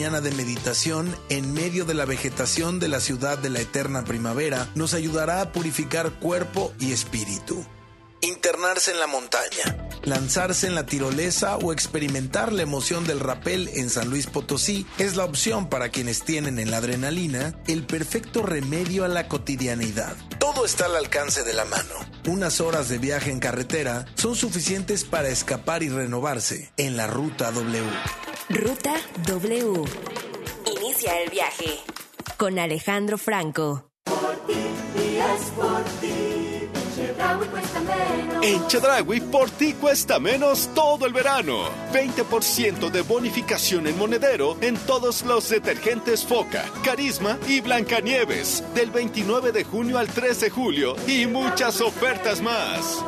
mañana de meditación en medio de la vegetación de la ciudad de la eterna primavera nos ayudará a purificar cuerpo y espíritu. Internarse en la montaña, lanzarse en la tirolesa o experimentar la emoción del rapel en San Luis Potosí es la opción para quienes tienen en la adrenalina el perfecto remedio a la cotidianidad. Todo está al alcance de la mano. Unas horas de viaje en carretera son suficientes para escapar y renovarse en la Ruta W. Ruta W. Inicia el viaje con Alejandro Franco. Por ti, y es por ti. Chedraui cuesta menos. En Chedraui, por ti cuesta menos todo el verano. 20% de bonificación en monedero en todos los detergentes Foca, Carisma y Blancanieves. Del 29 de junio al 3 de julio. Y muchas ofertas más.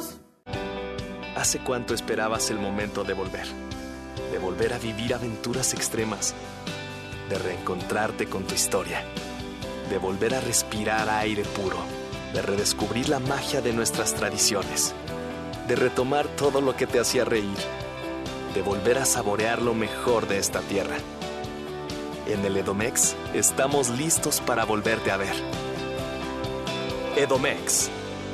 ¿Hace cuánto esperabas el momento de volver? De volver a vivir aventuras extremas. De reencontrarte con tu historia. De volver a respirar aire puro. De redescubrir la magia de nuestras tradiciones, de retomar todo lo que te hacía reír, de volver a saborear lo mejor de esta tierra. En el Edomex estamos listos para volverte a ver. Edomex.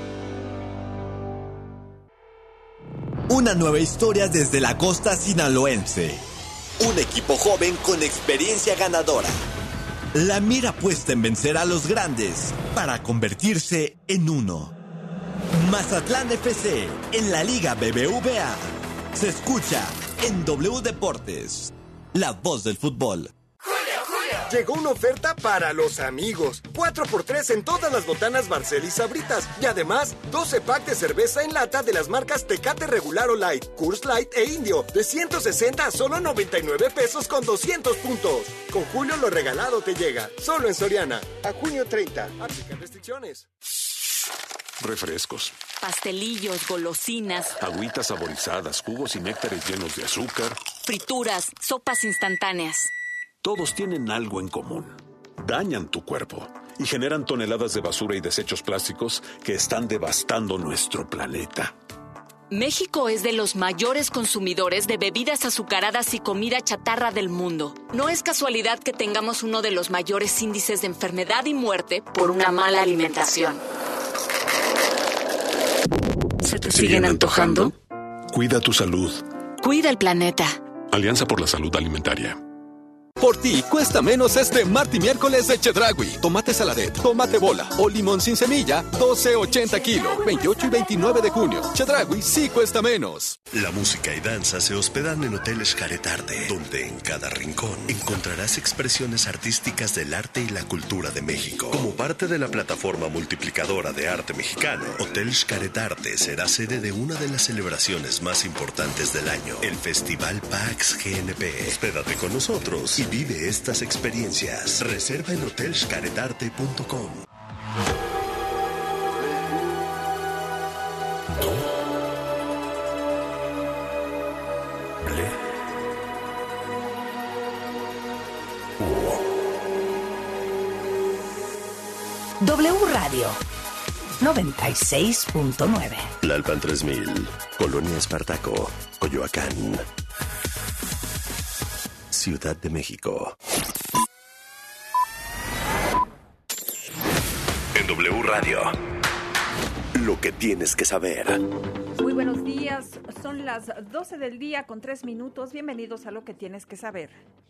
Una nueva historia desde la costa sinaloense. Un equipo joven con experiencia ganadora. La mira puesta en vencer a los grandes para convertirse en uno. Mazatlán FC en la Liga BBVA. Se escucha en W Deportes, la voz del fútbol. Llegó una oferta para los amigos. 4x3 en todas las botanas Barcel y Sabritas. Y además, 12 packs de cerveza en lata de las marcas Tecate Regular o Light, Coors Light e Indio. De 160 a solo 99 pesos con 200 puntos. Con Julio lo regalado te llega. Solo en Soriana. A junio 30. Aplican restricciones. Refrescos, pastelillos, golosinas, agüitas saborizadas, jugos y néctares llenos de azúcar, frituras, sopas instantáneas. Todos tienen algo en común. Dañan tu cuerpo y generan toneladas de basura y desechos plásticos que están devastando nuestro planeta. México es de los mayores consumidores de bebidas azucaradas y comida chatarra del mundo. No es casualidad que tengamos uno de los mayores índices de enfermedad y muerte por una mala alimentación. ¿Se te siguen antojando? Cuida tu salud. Cuida el planeta. Alianza por la Salud Alimentaria. Por ti cuesta menos este martes y miércoles de Chedraui. Tomate saladet, tomate bola o limón sin semilla, 12.80 kilo, 28 y 29 de junio. Chedraui sí cuesta menos. La música y danza se hospedan en Hotel Xcaret Arte, donde en cada rincón encontrarás expresiones artísticas del arte y la cultura de México. Como parte de la plataforma multiplicadora de arte mexicano, Hotel Xcaret Arte será sede de una de las celebraciones más importantes del año, el Festival PAX GNP. Hospédate con nosotros y vive estas experiencias. Reserva en hotelxcaretarte.com. W Radio 96.9. Tlalpan 3000, Colonia Espartaco, Coyoacán, Ciudad de México. En W Radio, lo que tienes que saber. Muy buenos días, son las 12 del día con 3 minutos. Bienvenidos a Lo que tienes que saber.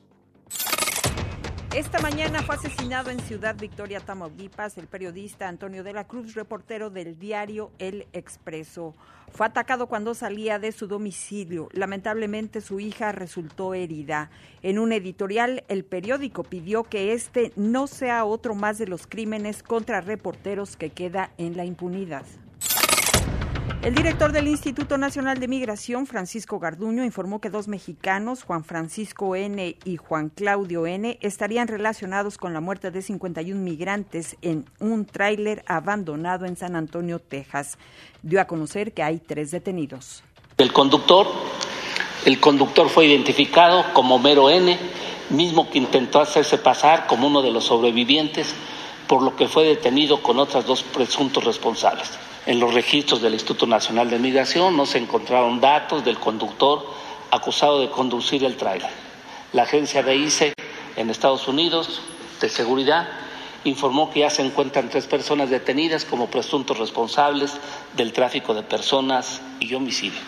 Esta mañana fue asesinado en Ciudad Victoria, Tamaulipas, el periodista Antonio de la Cruz, reportero del diario El Expreso. Fue atacado cuando salía de su domicilio. Lamentablemente, su hija resultó herida. En un editorial, el periódico pidió que este no sea otro más de los crímenes contra reporteros que queda en la impunidad. El director del Instituto Nacional de Migración, Francisco Garduño, informó que 2 mexicanos, Juan Francisco N. y Juan Claudio N., estarían relacionados con la muerte de 51 migrantes en un tráiler abandonado en San Antonio, Texas. Dio a conocer que hay 3 detenidos. El conductor fue identificado como Mero N., mismo que intentó hacerse pasar como uno de los sobrevivientes, por lo que fue detenido con otras 2 presuntos responsables. En los registros del Instituto Nacional de Migración no se encontraron datos del conductor acusado de conducir el tráiler. La agencia DICE en Estados Unidos de seguridad informó que ya se encuentran 3 personas detenidas como presuntos responsables del tráfico de personas y homicidio.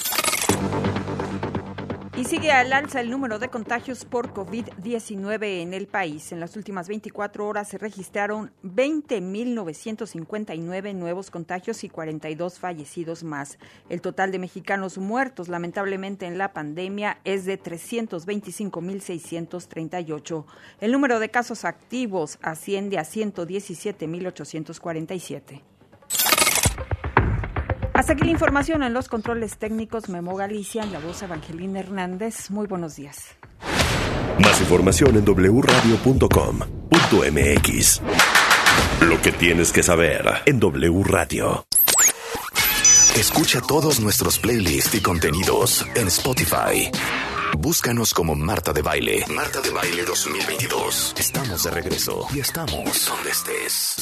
Y sigue al alza el número de contagios por COVID-19 en el país. En las últimas 24 horas se registraron 20.959 nuevos contagios y 42 fallecidos más. El total de mexicanos muertos, lamentablemente, en la pandemia es de 325.638. El número de casos activos asciende a 117.847. Hasta aquí la información. En los controles técnicos, Memo Galicia, en la voz Evangelina Hernández. Muy buenos días. Más información en wradio.com.mx. Lo que tienes que saber en W Radio. Escucha todos nuestros playlists y contenidos en Spotify. Búscanos como Marta de Baile. Marta de Baile 2022. Estamos de regreso y estamos donde estés.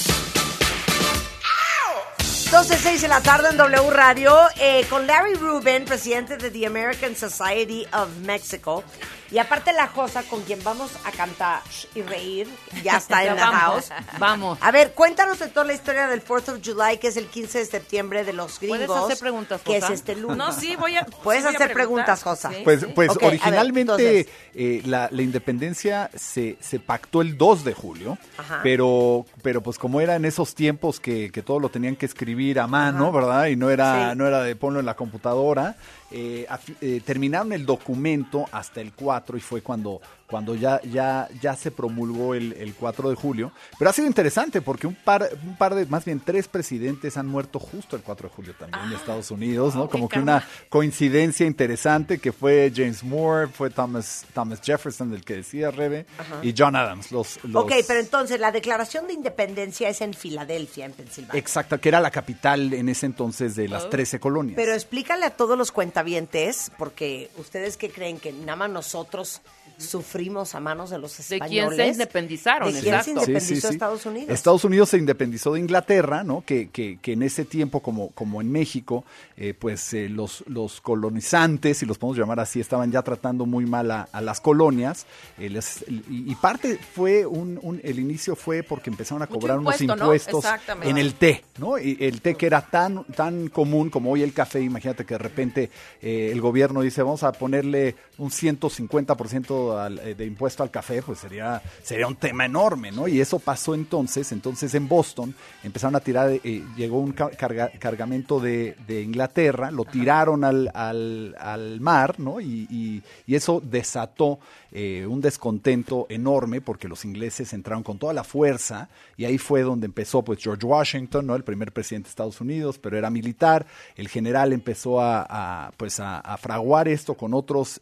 12:06 de la tarde en W Radio, con Larry Rubin, presidente de The American Society of Mexico. Y aparte la Josa, con quien vamos a cantar y reír, ya está en la house. Vamos. A ver, cuéntanos de toda la historia del 4th of July, que es el 15 de septiembre de los gringos. ¿Puedes hacer preguntas, Josa? Que es este lunes. No, sí, voy a... Puedes hacer preguntas, Josa. Sí. Pues Okay, originalmente ver, la independencia se pactó el 2 de julio, Ajá. pero pues como era en esos tiempos que todo lo tenían que escribir a mano, Ajá. ¿verdad? Y no era de ponlo en la computadora, terminaron el documento hasta el 4 y fue cuando ya se promulgó el 4 de julio. Pero ha sido interesante porque un par de, más bien 3 presidentes han muerto justo el 4 de julio también en Estados Unidos, ¿no? Como que una coincidencia interesante que fue James Moore, fue Thomas Jefferson, del que decía Rebe, Ajá. y John Adams. Ok, pero entonces la Declaración de Independencia es en Filadelfia, en Pensilvania. Exacto, que era la capital en ese entonces de las 13 colonias. Pero explícale a todos los cuentavientes, porque ustedes que creen que nada más nosotros sufrimos a manos de los españoles. ¿De quién se independizaron? ¿De quién se independizó Estados Unidos? Estados Unidos se independizó de Inglaterra, ¿no? Que en ese tiempo, como en México, los colonizantes, si los podemos llamar así, estaban ya tratando muy mal a las colonias. Y parte fue el inicio fue porque empezaron a cobrar unos impuestos, ¿no? En el té, ¿no? Y el té que era tan común como hoy el café. Imagínate que de repente el gobierno dice, vamos a ponerle un 150% de impuesto al café, pues sería un tema enorme, ¿no? Y eso pasó entonces en Boston empezaron a tirar, llegó un cargamento de Inglaterra, lo tiraron al mar, ¿no? Y eso desató un descontento enorme porque los ingleses entraron con toda la fuerza y ahí fue donde empezó pues George Washington, ¿no? El primer presidente de Estados Unidos, pero era militar. El general empezó a fraguar esto con otros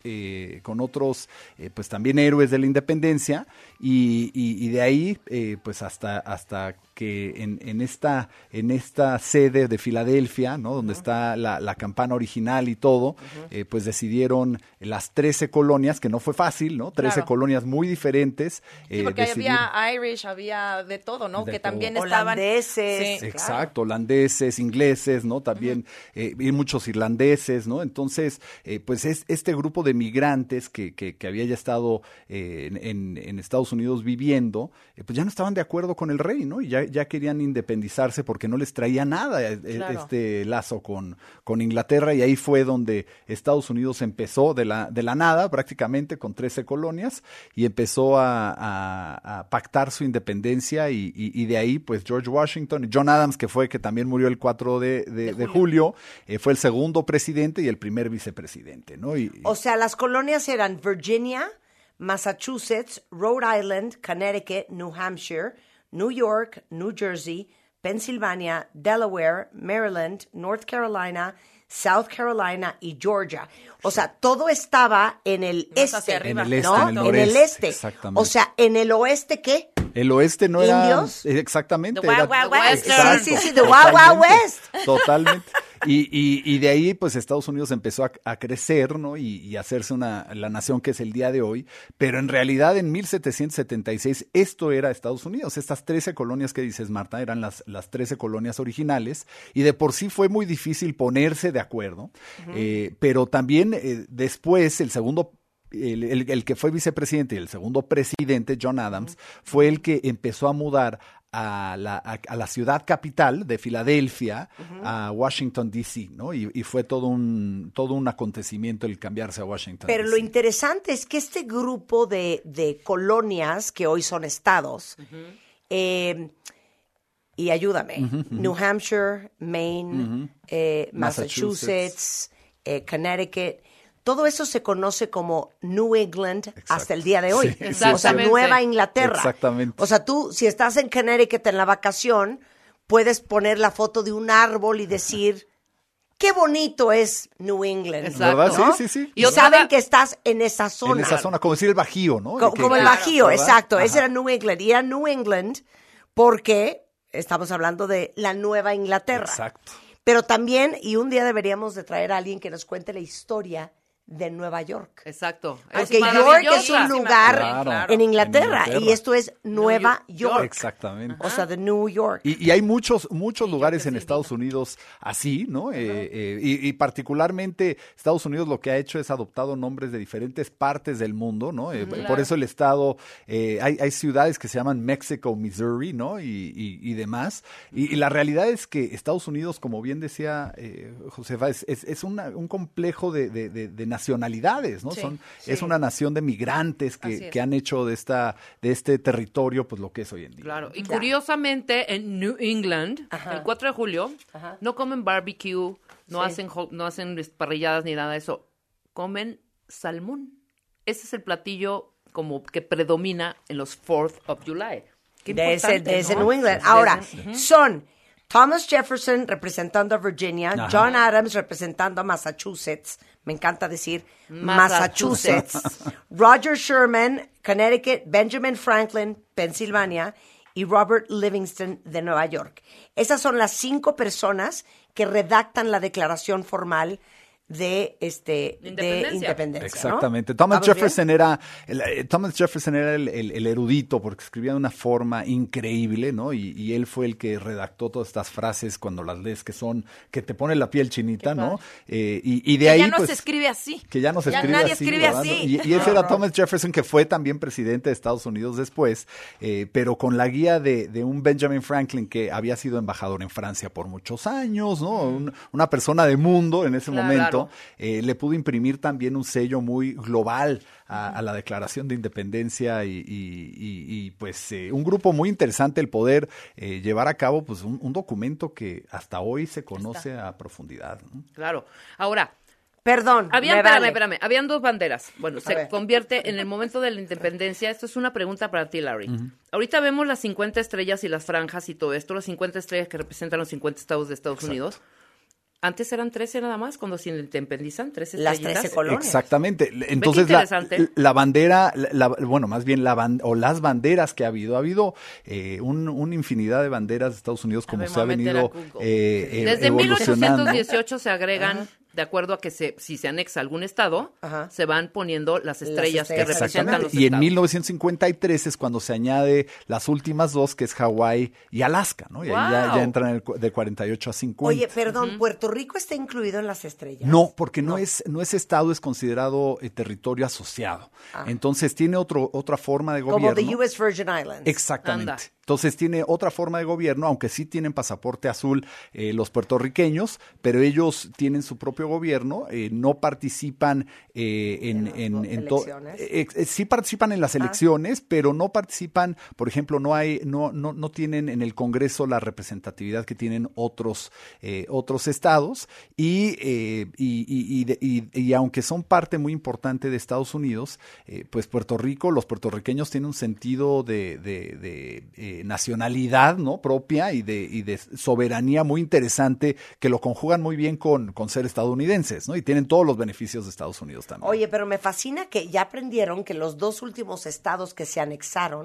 pues también héroes de la independencia y de ahí pues hasta que en esta sede de Filadelfia, ¿no? Donde está la campana original y todo, pues decidieron las 13 colonias, que no fue fácil, ¿no? 13 colonias muy diferentes. Sí, porque había Irish, había de todo, ¿no? Que también estaban... Holandeses. Sí, exacto, claro. Holandeses, ingleses, ¿no? También, y muchos irlandeses, ¿no? Entonces, pues este grupo de migrantes que había ya estado en Estados Unidos viviendo, pues ya no estaban de acuerdo con el rey, ¿no? Y ya querían independizarse porque no les traía nada este lazo con Inglaterra, y ahí fue donde Estados Unidos empezó de la nada, prácticamente con 13 colonias, y empezó a pactar su independencia, y de ahí pues George Washington y John Adams, que también murió el 4 de julio, fue el segundo presidente y el primer vicepresidente, ¿no? O sea, las colonias eran Virginia, Massachusetts, Rhode Island, Connecticut, New Hampshire, New York, New Jersey, Pennsylvania, Delaware, Maryland, North Carolina, South Carolina y Georgia. O sea, todo estaba en el este, en el este, ¿no? en el este. Exactamente. O sea, ¿en el oeste qué? El oeste no ¿Indios? Era... Exactamente. The Wild Wild West. Sí, The Wild Wild West. Totalmente. Y de ahí, pues, Estados Unidos empezó a crecer, ¿no? Y hacerse la nación que es el día de hoy. Pero en realidad, en 1776, esto era Estados Unidos. Estas 13 colonias que dices, Marta, eran las 13 colonias originales. Y de por sí fue muy difícil ponerse de acuerdo. Pero también, después, el segundo el que fue vicepresidente y el segundo presidente, John Adams, fue el que empezó a mudar a la ciudad capital de Filadelfia, a Washington, D.C., ¿no? Y fue todo un acontecimiento el cambiarse a Washington, Pero D.C. lo interesante es que este grupo de colonias, que hoy son estados, y ayúdame, New Hampshire, Maine, Massachusetts, Connecticut, todo eso se conoce como New England hasta el día de hoy. Sí, o sea, Nueva Inglaterra. Exactamente. O sea, tú, si estás en Connecticut en la vacación, puedes poner la foto de un árbol y decir, qué bonito es New England. Exacto. ¿Verdad? ¿no? Sí. Y saben que estás en esa zona. En esa zona, como decir el Bajío, ¿no? Como el Bajío, ¿verdad? exacto. Ajá. Ese era New England. Y era New England porque estamos hablando de la Nueva Inglaterra. Exacto. Pero también, y un día deberíamos de traer a alguien que nos cuente la historia de Nueva York. Exacto. Porque York es un lugar en Inglaterra y esto es Nueva York. Exactamente. O sea, de New York. Y hay muchos lugares en Estados Unidos así, ¿no? Y particularmente Estados Unidos lo que ha hecho es adoptado nombres de diferentes partes del mundo, ¿no? Por eso el estado, hay ciudades que se llaman Mexico, Missouri, ¿no? Y demás. Y la realidad es que Estados Unidos, como bien decía Josefa, es un complejo de nacionalidades, ¿no? Sí, Es una nación de migrantes que han hecho de este territorio pues lo que es hoy en día. Claro, y curiosamente en New England, el 4 de julio, no comen barbecue, no hacen parrilladas ni nada de eso, comen salmón. Ese es el platillo como que predomina en los 4th of July. Qué de importante, ese ¿no? New England. Ahora, son Thomas Jefferson representando a Virginia, John Adams representando a Massachusetts, me encanta decir Massachusetts, Roger Sherman, Connecticut, Benjamin Franklin, Pensilvania, y Robert Livingston de Nueva York. Esas son las 5 personas que redactan la declaración formal de independencia. Exactamente. ¿no? Thomas Jefferson era el erudito porque escribía de una forma increíble, ¿no? Y él fue el que redactó todas estas frases cuando las lees que te pone la piel chinita, ¿no? Y de que ahí ya no pues, se escribe así. Que ya no se escribe nadie así. escribe ¿verdad? así. Y ese era Thomas Jefferson, que fue también presidente de Estados Unidos después, pero con la guía de un Benjamin Franklin que había sido embajador en Francia por muchos años, ¿no? Una persona de mundo en ese momento. Le pudo imprimir también un sello muy global a la Declaración de Independencia y pues un grupo muy interesante el poder llevar a cabo pues un documento que hasta hoy se conoce a profundidad, ¿no? Claro. Ahora, perdón, espérame. Habían 2 banderas. Bueno, se convierte en el momento de la independencia. Esto es una pregunta para ti, Larry. Ahorita vemos las 50 estrellas y las franjas y todo esto, las 50 estrellas que representan los 50 estados de Estados Unidos. Antes eran 13 nada más, cuando se independizan, 13 estrellitas. Las 13 colonias. Exactamente. Entonces, la bandera, bueno, más bien las banderas que ha habido una infinidad de banderas de Estados Unidos como se ha venido desde evolucionando. 1818 se agregan, de acuerdo a que si se anexa algún estado, se van poniendo las estrellas que representan los y estados. en 1953 es cuando se añade las últimas 2, que es Hawái y Alaska, ¿no? Y ahí ya entran de 48 a 50. Oye, perdón, ¿Puerto Rico está incluido en las estrellas? No, porque no es estado, es considerado territorio asociado. Entonces tiene otra forma de gobierno. Como the US Virgin Islands. Exactamente. Anda. Entonces tiene otra forma de gobierno, aunque sí tienen pasaporte azul los puertorriqueños, pero ellos tienen su propio gobierno, no participan sí participan en las elecciones, pero no participan, por ejemplo, no tienen en el Congreso la representatividad que tienen otros estados y aunque son parte muy importante de Estados Unidos, pues Puerto Rico, los puertorriqueños tienen un sentido de nacionalidad, ¿no? propia y de soberanía muy interesante que lo conjugan muy bien con ser estadounidenses, ¿no? Y tienen todos los beneficios de Estados Unidos también. Oye, pero me fascina que ya aprendieron que los 2 últimos estados que se anexaron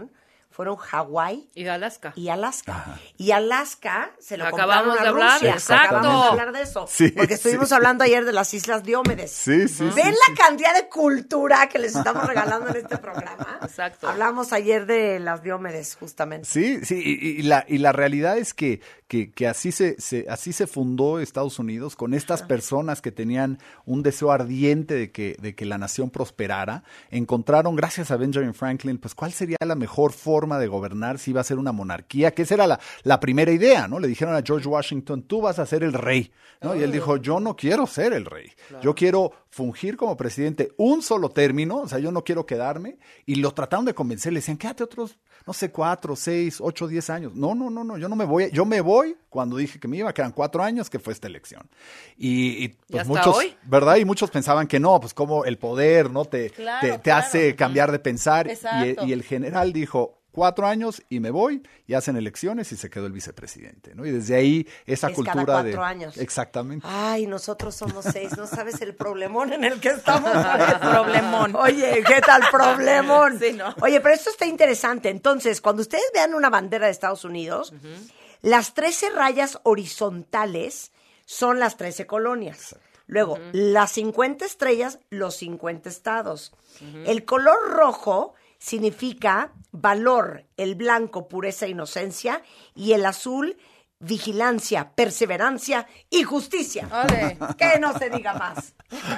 fueron Hawái y Alaska. Ajá. Y Alaska se lo Acabamos compraron a de hablar, Rusia. exacto. Acabamos de hablar de eso. Sí, porque estuvimos hablando ayer de las Islas Diómedes. Sí. ¿Ven la cantidad de cultura que les estamos regalando en este programa? Exacto. Hablamos ayer de las Diómedes, justamente. Sí, y la realidad es que así se fundó Estados Unidos, con estas personas que tenían un deseo ardiente de que la nación prosperara. Encontraron, gracias a Benjamin Franklin, pues cuál sería la mejor forma de gobernar, si iba a ser una monarquía, que esa era la primera idea, ¿no? Le dijeron a George Washington, tú vas a ser el rey, ¿no? Y él dijo, yo no quiero ser el rey, yo quiero fungir como presidente un solo término, o sea, yo no quiero quedarme, y lo trataron de convencer, le decían, quédate otros, no sé, 4, 6, 8, 10 años. No, yo no me voy, yo me voy cuando dije que me iba, que eran 4 años, que fue esta elección. Y pues muchos, hoy? ¿Verdad? Y muchos pensaban que no, pues como el poder, ¿no? Te hace cambiar de pensar, y el general dijo, 4 años y me voy, y hacen elecciones y se quedó el vicepresidente, ¿no? Y desde ahí esa cultura cada 4 años. Exactamente. Ay, nosotros somos 6, no sabes el problemón en el que estamos. Problemón. Oye, ¿qué tal problemón? Sí, ¿no? Oye, pero esto está interesante. Entonces, cuando ustedes vean una bandera de Estados Unidos, las 13 rayas horizontales son las 13 colonias. Exacto. Luego, las 50 estrellas, los 50 estados. El color rojo significa valor, el blanco, pureza, inocencia, y el azul, vigilancia, perseverancia y justicia. Ole. Que no se diga más.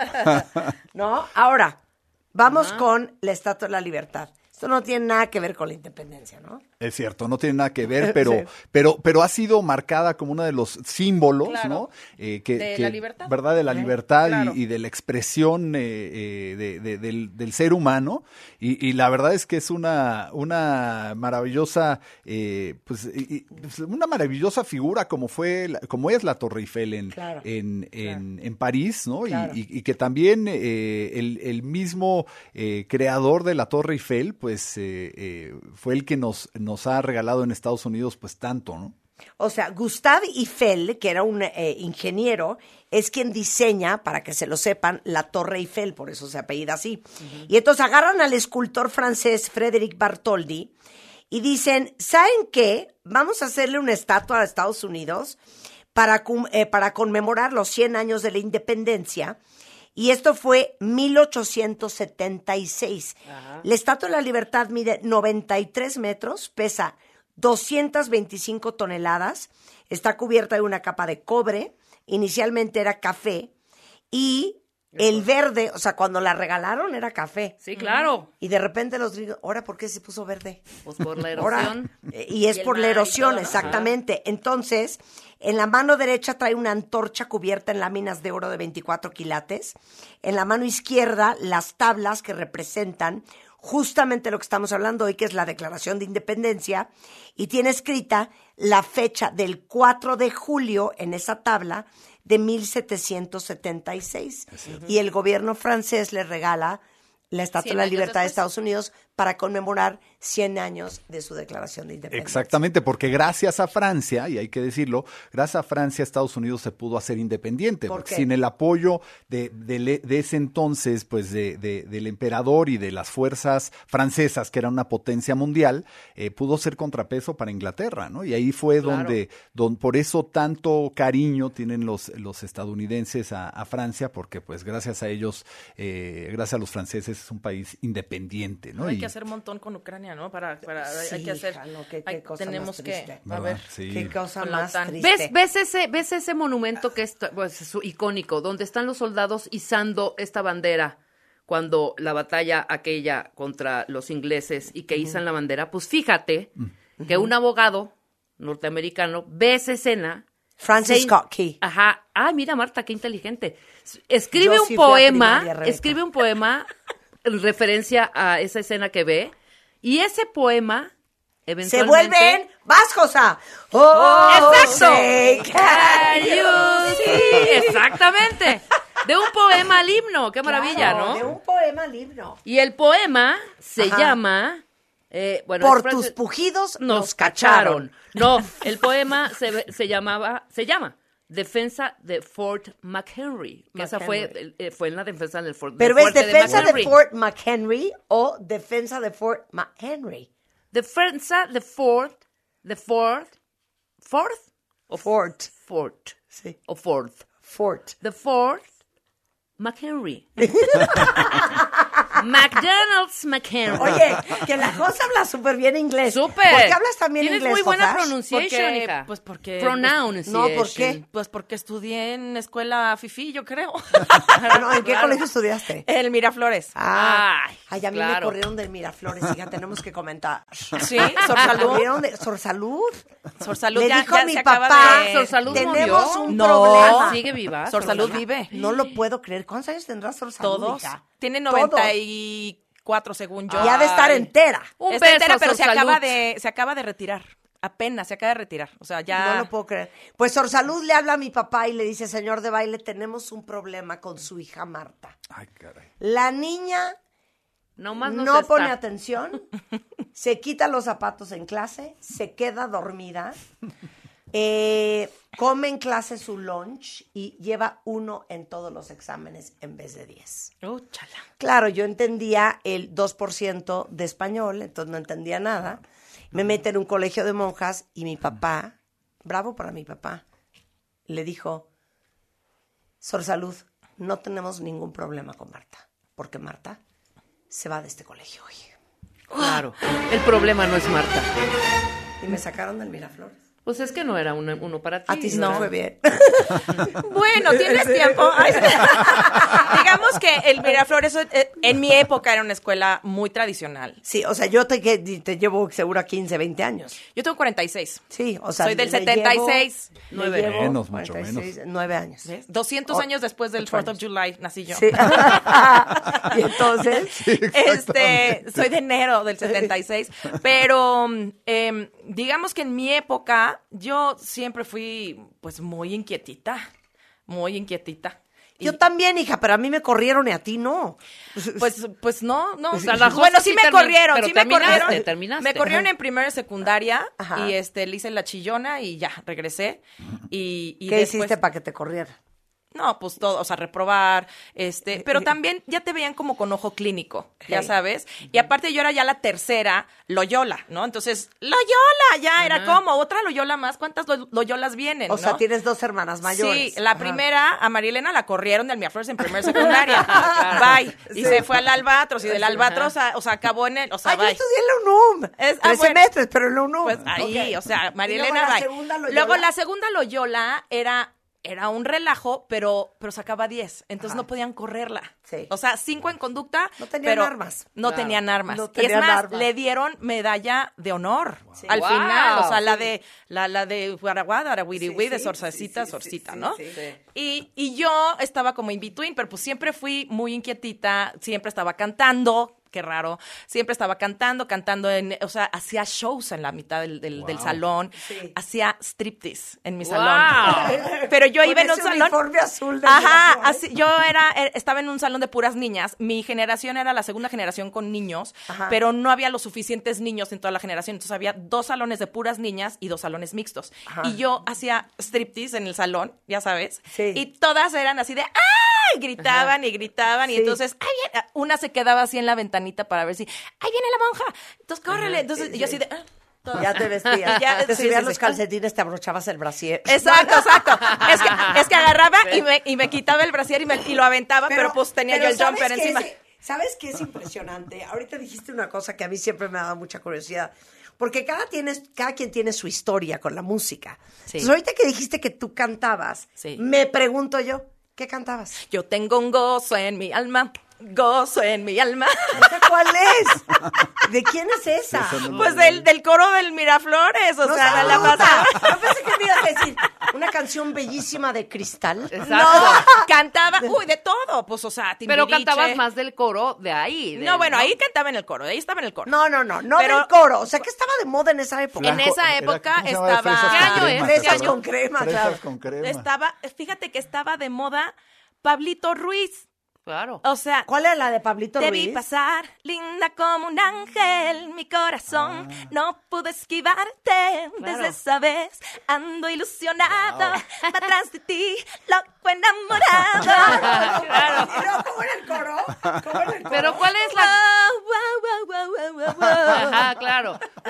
¿No? Ahora, vamos con la Estatua de la Libertad. Esto no tiene nada que ver con la independencia, ¿no? Es cierto, no tiene nada que ver, pero ha sido marcada como uno de los símbolos, claro, ¿no? De la libertad. ¿Verdad? De la libertad, claro. y de la expresión del ser humano. Y la verdad es que es una maravillosa, una maravillosa figura como es la Torre Eiffel en París, ¿no? Claro. Y que también el mismo creador de la Torre Eiffel, pues fue el que nos ha regalado en Estados Unidos pues tanto, ¿no? O sea, Gustave Eiffel, que era un ingeniero, es quien diseña, para que se lo sepan, la Torre Eiffel, por eso se apellida así. Y entonces agarran al escultor francés Frédéric Bartholdi y dicen, ¿saben qué? Vamos a hacerle una estatua a Estados Unidos para conmemorar los 100 años de la independencia. Y esto fue 1876. Ajá. La Estatua de la Libertad mide 93 metros, pesa 225 toneladas, está cubierta de una capa de cobre, inicialmente era café, y el verde, o sea, cuando la regalaron era café. Sí, claro. Y de repente los gringos, ¿ahora por qué se puso verde? Pues por la erosión. Y es por la erosión, exactamente. Entonces, en la mano derecha trae una antorcha cubierta en láminas de oro de 24 quilates. En la mano izquierda, las tablas que representan justamente lo que estamos hablando hoy, que es la Declaración de Independencia, y tiene escrita la fecha del 4 de julio en esa tabla de 1776. Y el gobierno francés le regala la Estatua de la Libertad de Estados Unidos para conmemorar 100 años de su declaración de independencia. Exactamente, porque gracias a Francia, y hay que decirlo, gracias a Francia Estados Unidos se pudo hacer independiente. Porque sin el apoyo de ese entonces, pues del emperador y de las fuerzas francesas, que era una potencia mundial, pudo ser contrapeso para Inglaterra, ¿no? Y ahí fue donde por eso tanto cariño tienen los estadounidenses a Francia, porque pues gracias a ellos, gracias a los franceses, es un país independiente, ¿no? Hay que hacer un montón con Ucrania, ¿no? Sí, hay que hacer. qué cosa tenemos más que triste. a ver. Sí. Qué cosa Con más la OTAN. triste. ¿Ves ese monumento que es pues, icónico, donde están los soldados izando esta bandera cuando la batalla aquella contra los ingleses y que izan la bandera? Pues fíjate que un abogado norteamericano ve esa escena. Francis Scott Key. Ajá. Ay, mira, Marta, qué inteligente. Escribe un poema en referencia a esa escena que ve, y ese poema eventualmente se vuelven Vascosa. ¡Exacto! Can you see? Exactamente. De un poema al himno. Qué maravilla, ¿no? De un poema al himno. Y el poema se llama... Por tus pujidos nos cacharon. No, el poema se llama Defensa de Fort McHenry. Que esa fue en la defensa del Fort. Pero es defensa de Fort McHenry o defensa de Fort McHenry. Defensa, the fourth, o Fort. Sí. O fourth. Fort. The fourth, McHenry. McDonald's McHenry. Oye, que la Jos habla súper bien inglés. Súper. ¿Por qué hablas también Tienes inglés, muy buena Jotas? pronunciación, hija. Pues porque... Pronunciation. No, ¿por qué? Pues porque estudié en escuela fifí, yo creo. No, ¿en qué colegio estudiaste? El Miraflores. Ay, a mí me claro. corrieron del Miraflores, hija, tenemos que comentar. Sí, Sorsalud. ¿Sorsalud? Sorsalud Le ya, dijo ya mi se acaba papá, de... Sorsalud tenemos murió. un No, problema. ¿Sigue viva? Sorsalud vive. No lo puedo creer. ¿Cuántos años tendrá Sorsalud, Todos. hija? Tiene Todos. 94, según yo. Y ha de estar entera. Un Está beso, entera, pero se Sorsalud. acaba de retirar. Apenas se acaba de retirar. O sea, ya... No lo puedo creer. Pues Sorsalud le habla a mi papá y le dice, señor de baile, tenemos un problema con su hija Marta. Ay, caray. La niña Nomás no se pone está. atención, se quita los zapatos en clase, se queda dormida, come en clase su lunch y lleva 1 en todos los exámenes en vez de 10. Úchala. Claro, yo entendía el 2% de español, entonces no entendía nada. Me meten en un colegio de monjas y mi papá, bravo para mi papá, le dijo, Sorsalud, no tenemos ningún problema con Marta, porque Marta se va de este colegio hoy. Claro. El problema no es Marta. Y me sacaron del Miraflores. Pues es que no era uno para ti. A ti sí No. te fue bien. Bueno, tienes tiempo. Ay, digamos que el Miraflores en mi época era una escuela muy tradicional. Sí, o sea, yo te llevo seguro a 15, 20 años. Yo tengo 46. Sí, o sea, Soy del le 76. llevo- le llevo Menos, mucho 9 años. ¿Ves? 200 años después del 4th of July nací yo. Sí. Y entonces, Soy de enero del 76, pero digamos que en mi época yo siempre fui pues muy inquietita. yo también, hija, pero a mí me corrieron y a ti no. Pues no. O sea, la Bueno, Josa sí sí me corrieron, pero sí me corrieron. terminaste. Me corrieron en primera y secundaria. Ajá. Y le hice la chillona y ya, regresé. Y ¿Qué después, hiciste para que te corrieran? No, pues todo, o sea, reprobar, pero también ya te veían como con ojo clínico, ya Hey. sabes. Y aparte yo era ya la tercera Loyola, ¿no? Entonces, Loyola ya era como otra Loyola más. ¿Cuántas Loyolas vienen, O sea, no? tienes 2 hermanas mayores. Sí, la Ajá. primera, a María Elena la corrieron del Miraflores en primera secundaria. Bye. Y se fue al Albatros, y del Albatros, o sea, acabó en el, o sea, Yo bye. estudié en la UNUM. 3 bueno. semestres, pero en la UNUM. Pues ahí, Ok. o sea, María Y luego Elena, la bye. segunda Loyola. Luego la segunda Loyola era un relajo, pero sacaba 10. Entonces no podían correrla. Sí. O sea, 5 en conducta. No tenían pero armas. No Claro. tenían armas. No Y es tenían más, armas. le dieron medalla de honor al Wow. final. O sea, la Sí. de Guaraguada, Arahuirihui, Sí, de sí, Sorcecita, sí, Sorcita, sí, ¿no? sí, sí. Y yo estaba como in between, pero pues siempre fui muy inquietita, siempre estaba cantando. Qué raro. Siempre estaba cantando, o sea, hacía shows en la mitad del salón. Sí. Hacía striptease en mi Wow. salón. Pero yo Con iba en un ese salón. uniforme azul de Ajá, Miraflores. así, yo estaba en un salón de puras niñas. Mi generación era la segunda generación con niños, Ajá. pero no había los suficientes niños en toda la generación. Entonces había 2 salones de puras niñas y 2 salones mixtos. Ajá. Y yo hacía striptease en el salón, ya sabes. Sí. Y todas eran así de ¡ay! Gritaban y gritaban. Y Sí. entonces, ¡ay! Una se quedaba así en la ventanita para ver si ¡ay, viene la monja! Entonces, córrele. Entonces, yo así de todas. Ya te vestías. Y ya, te sí, subías sí, los sí. calcetines, te abrochabas el brasier. Exacto. Es que agarraba y me quitaba el brasier y lo aventaba, pero pues tenía yo el ¿sabes jumper qué encima. ¿Sabes qué es impresionante? Ahorita dijiste una cosa que a mí siempre me ha dado mucha curiosidad. Porque cada quien tiene su historia con la música. Sí. Entonces, ahorita que dijiste que tú cantabas, Sí. me pregunto yo, ¿qué cantabas? Yo tengo un gozo en mi alma. Gozo en mi alma. ¿Esa cuál es? ¿De quién es esa? Pues del coro del Miraflores, o No sea, seas la bruta. pasada. Yo pensé que me ibas a decir una canción bellísima de Cristal. No, cantaba, de todo, pues, o sea, Pero Timbiriche. cantabas más del coro de ahí. No, bueno, ahí cantaba en el coro, ahí estaba en el coro. No Pero- del coro. O sea, ¿qué estaba de moda en esa época? En esa época ¿cómo se llama? estaba... Fresas ¿Qué con año crema, es? ¿te Fresas acuerdas? con crema, Fresas claro. con crema. Fíjate que estaba de moda Pablito Ruiz. Claro. O sea, ¿Cuál era la de Pablito te vi Ruiz? pasar, linda como un ángel, mi corazón no pudo esquivarte. Desde esa vez ando ilusionado, detrás de ti, loco enamorado. Claro. Pero, ¿cómo era el coro? ¿Cómo era el coro? Pero ¿cuál es la...? Ajá, claro.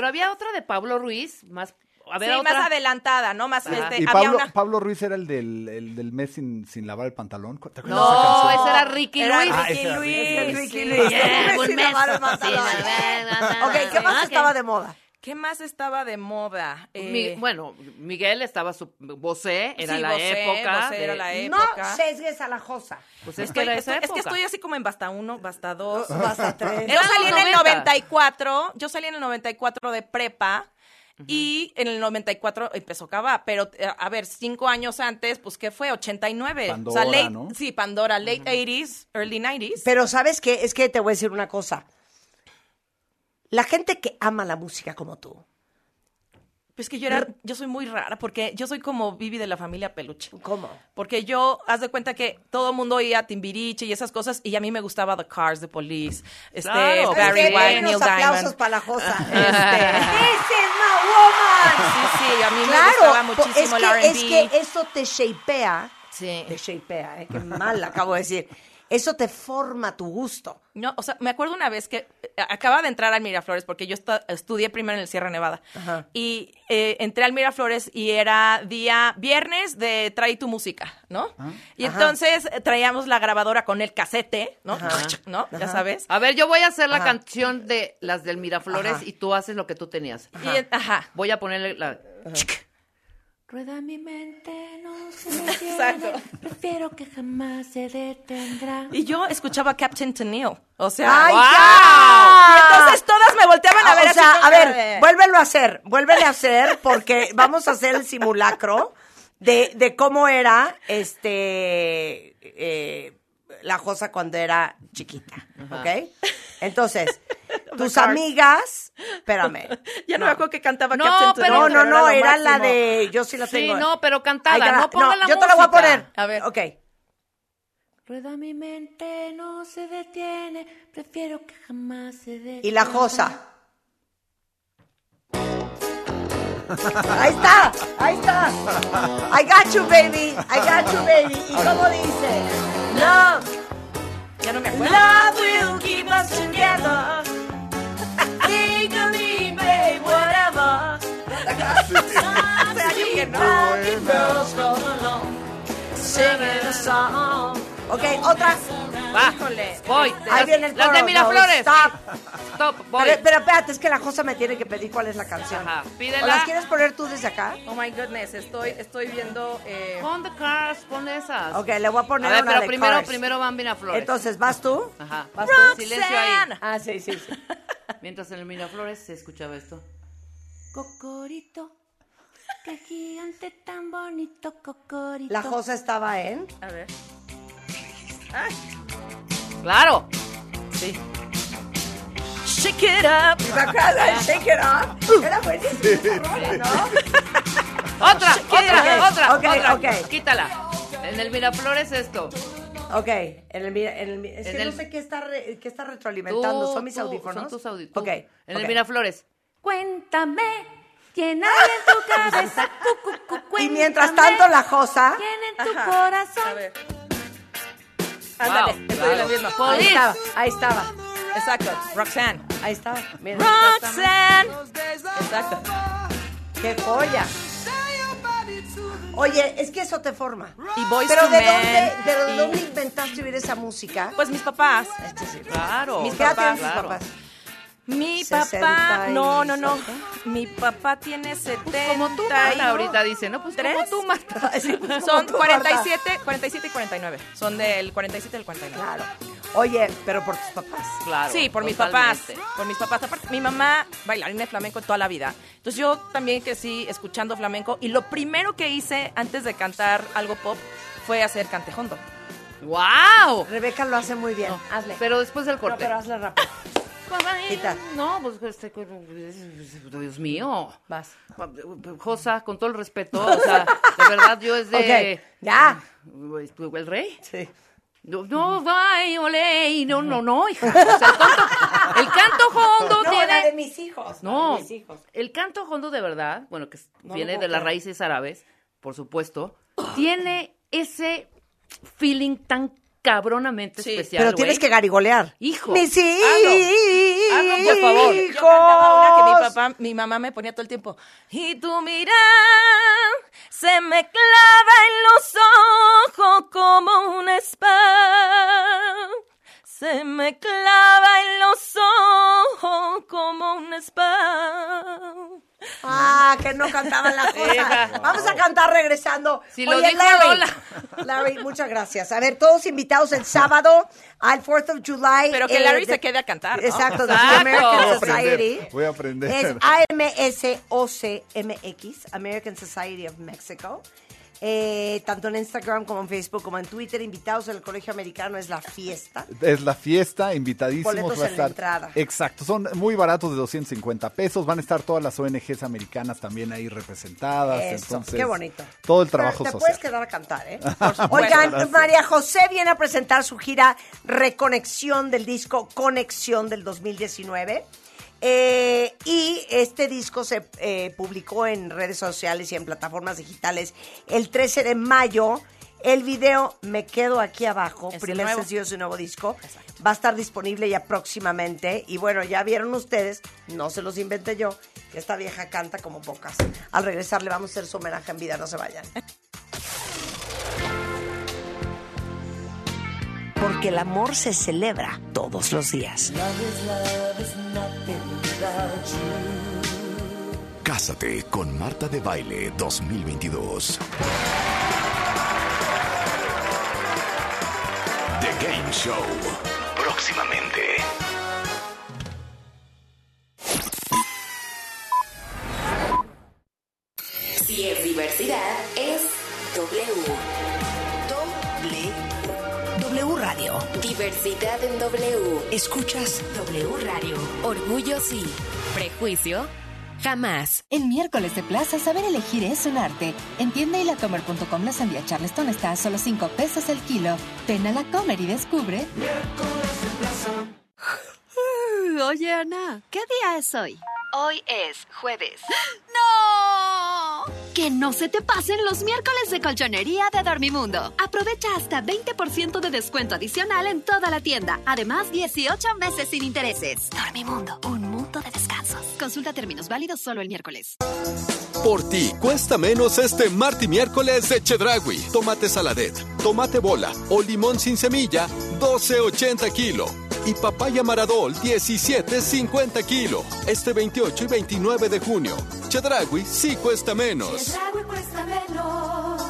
había otra de Pablo Ruiz, más... A ver, sí, otra. más adelantada, ¿no? Más Y Pablo Ruiz era el del mes sin lavar el pantalón. ¿Te acuerdas de esa No, canción? ese era Ricky Luis. Ricky Luis. Un mes. Ok, ¿qué más estaba de moda? ¿Qué más estaba de moda? Bueno, Miguel estaba Bosé, era la época. Bosé era la época. No sesgues a la Josa. Pues es que era esa Es que época. estoy así como en Basta 1, Basta 2, Basta 3. Yo salí en el 94, de prepa. Y en el 94 empezó Cabá, pero a ver, 5 años antes, pues ¿qué fue? 89. Pandora, o sea, ¿no? Sí, Pandora, late 80s, early 90s. Pero ¿sabes qué? Es que te voy a decir una cosa. La gente que ama la música como tú. Pues que yo soy muy rara, porque yo soy como Vivi de la familia Peluche. ¿Cómo? Porque yo, haz de cuenta que todo el mundo oía Timbiriche y esas cosas, y a mí me gustaba The Cars, The Police, Claro, Barry White, Neil aplausos Diamond. para la Josa. This is my woman. Sí, a mí me gustaba muchísimo el R&B. Es que eso te shapea. Sí. Te shapea, qué mal acabo de decir. Eso te forma tu gusto. No, o sea, me acuerdo una vez que acaba de entrar al Miraflores, porque yo estudié primero en el Sierra Nevada. Ajá. Y entré al Miraflores y era día viernes de trae tu música, ¿no? Y entonces traíamos la grabadora con el casete, ¿no? ¿No? Ya sabes. A ver, yo voy a hacer la canción de las del Miraflores y tú haces lo que tú tenías. Voy a ponerle la... Rueda mi mente, no se detiene. Exacto. Prefiero que jamás se detendrá. Y yo escuchaba Captain Tennille. O sea, ¡ay, ¡wow! ya! Y entonces todas me volteaban a ver o así sea, como a ver, de- vuélvele a hacer, porque vamos a hacer el simulacro de cómo era la Josa cuando era chiquita, ¿ok? Entonces, tus amigas, espérame. Ya no me acuerdo que cantaba No, Captain pero- Tennille. No, lo era la máximo. de, yo sí la tengo. Sí, no, pero cantada, Ay, no ponga la yo música. te la voy a poner. A ver. Ok. Rueda mi mente, no se detiene. Prefiero que jamás se detenga. Y la Josa. Ahí está. I got you, baby. ¿Y cómo dice? Love. Ya no me acuerdo. Love will keep us together. Legally, babe, whatever. Hace años que no. Girls come along, singing a song. Ok, otra. Va, Híjole. voy. Ahí viene el Las coro. de Miraflores. No, stop. Stop, voy. Pero espérate, es que la Josa me tiene que pedir cuál es la canción. Ajá, ¿O pídela. las quieres poner tú desde acá? Oh my goodness, estoy viendo. Pon The Cars, pon esas. Ok, le voy a poner A ver, una pero de primero, Cars. primero van Miraflores. Entonces, ¿vas tú? Ajá. ¿Vas tú? Silencio ahí. Ah, sí. Mientras en el Miraflores se escuchaba esto. Cocorito, qué gigante tan bonito, Cocorito. La Josa estaba en... A ver. ¡Claro! Sí. Shake it up. ¿Te acuerdas de Shake It Up? Era buenísima esa rola, ¿no? Otra. Ok. Quítala. En el Miraflores esto. Ok, es que no sé qué está retroalimentando. ¿Son mis audífonos? Son tus audífonos. Ok. En el Miraflores. Cuéntame, ¿quién hay en tu cabeza? Y mientras tanto, la Josa... ¿Quién en tu corazón? A ver. Ándale, Wow, estoy claro. en la misma. Ahí estaba. Exacto. Roxanne. Ahí estaba. Mira. Roxanne. Exacto. ¡Qué joya! Oye, es que eso te forma. Y Boyz Pero II Men. ¿de y- dónde inventaste oír esa música? Pues mis papás. Claro. Mis ¿Qué edad tienen papás. tus papás? Mi 60 papá, y no. ¿cuánto? Mi papá tiene 70. Como tú, Marta, ahorita dice, ¿no? Pues como ¿Tres? tú, Marta. Son tú, 47 y 49. Son del 47 y del 49. Claro. Oye, pero por tus papás. Claro. Sí, por mis totalmente. papás. Por mis papás. Aparte, mi mamá bailarina de flamenco toda la vida. Entonces yo también crecí escuchando flamenco. Y lo primero que hice antes de cantar algo pop fue hacer cantejondo. ¡Wow! Rebeca lo hace muy bien. Hazle. Pero después del No, corte. pero hazle rápido. Quita. No, pues Dios mío. Vas. Josa, con todo el respeto, o sea, de verdad yo es de... Ok, ya. ¿El rey? Sí. No, vaya, olé, no, hija. O sea, el canto hondo No, tiene... la de mis hijos. No, la de mis hijos. el canto hondo de verdad, bueno, que No viene lo de puedo las creer. raíces árabes, por supuesto, tiene ese feeling tan cabronamente Sí, especial, Pero tienes güey. que garigolear. Hijo, Mis hijos. hazlo, por favor. Yo cantaba una que mi mi mamá me ponía todo el tiempo, y tu mirada se me clava en los ojos como una espada. Se me clava en los ojos como una espada. Ah, que no cantaban la cosa. Vamos a cantar regresando. Si lo dijo Lola. Larry, muchas gracias. A ver, todos invitados el sábado al 4th of July. Pero que Larry se quede a cantar, ¿no? Exacto, de American Society. Voy a aprender. Es AMSOCMX, American Society of Mexico. Tanto en Instagram como en Facebook como en Twitter, invitados al Colegio Americano, es la fiesta. Es la fiesta, invitadísimos. Boletos va a en estar, la entrada. Exacto, son muy baratos, de 250 pesos. Van a estar todas las ONGs americanas también ahí representadas. Eso, entonces, qué bonito. Todo el trabajo Te social. puedes quedar a cantar, ¿eh? Oigan, Oigan, María José viene a presentar su gira Reconexión del disco Conexión del 2019. Y este disco se publicó en redes sociales y en plataformas digitales el 13 de mayo. El video Me Quedo Aquí Abajo, primer sencillo de su nuevo disco. Exacto. Va a estar disponible ya próximamente. Y bueno, ya vieron ustedes, no se los inventé yo, que esta vieja canta como pocas. Al regresar le vamos a hacer su homenaje en vida, no se vayan. Porque el amor se celebra todos los días. Cásate con Marta de Baile 2022. The Game Show. Próximamente. Si es diversidad, es W. W Radio. Diversidad en W. Escuchas W Radio. Orgullo sí. Prejuicio jamás. En miércoles de plaza, saber elegir es un arte. En tiendailacomer.com la sandía Charleston está a solo 5 pesos el kilo. Ven a La Comer y descubre. Miércoles de plaza. Oye, Ana, ¿qué día es hoy? Hoy es jueves. ¡No! Que no se te pasen los miércoles de colchonería de Dormimundo. Aprovecha hasta 20% de descuento adicional en toda la tienda. Además, 18 meses sin intereses. Dormimundo, un mundo de descansos. Consulta términos válidos solo el miércoles. Por ti, cuesta menos este martes y miércoles de Chedraui. Tomate saladet, tomate bola o limón sin semilla, 12.80 kilo. Y papaya Maradol, 17.50 kilo. Este 28 y 29 de junio. Chedraui sí cuesta menos. Chedraui cuesta menos.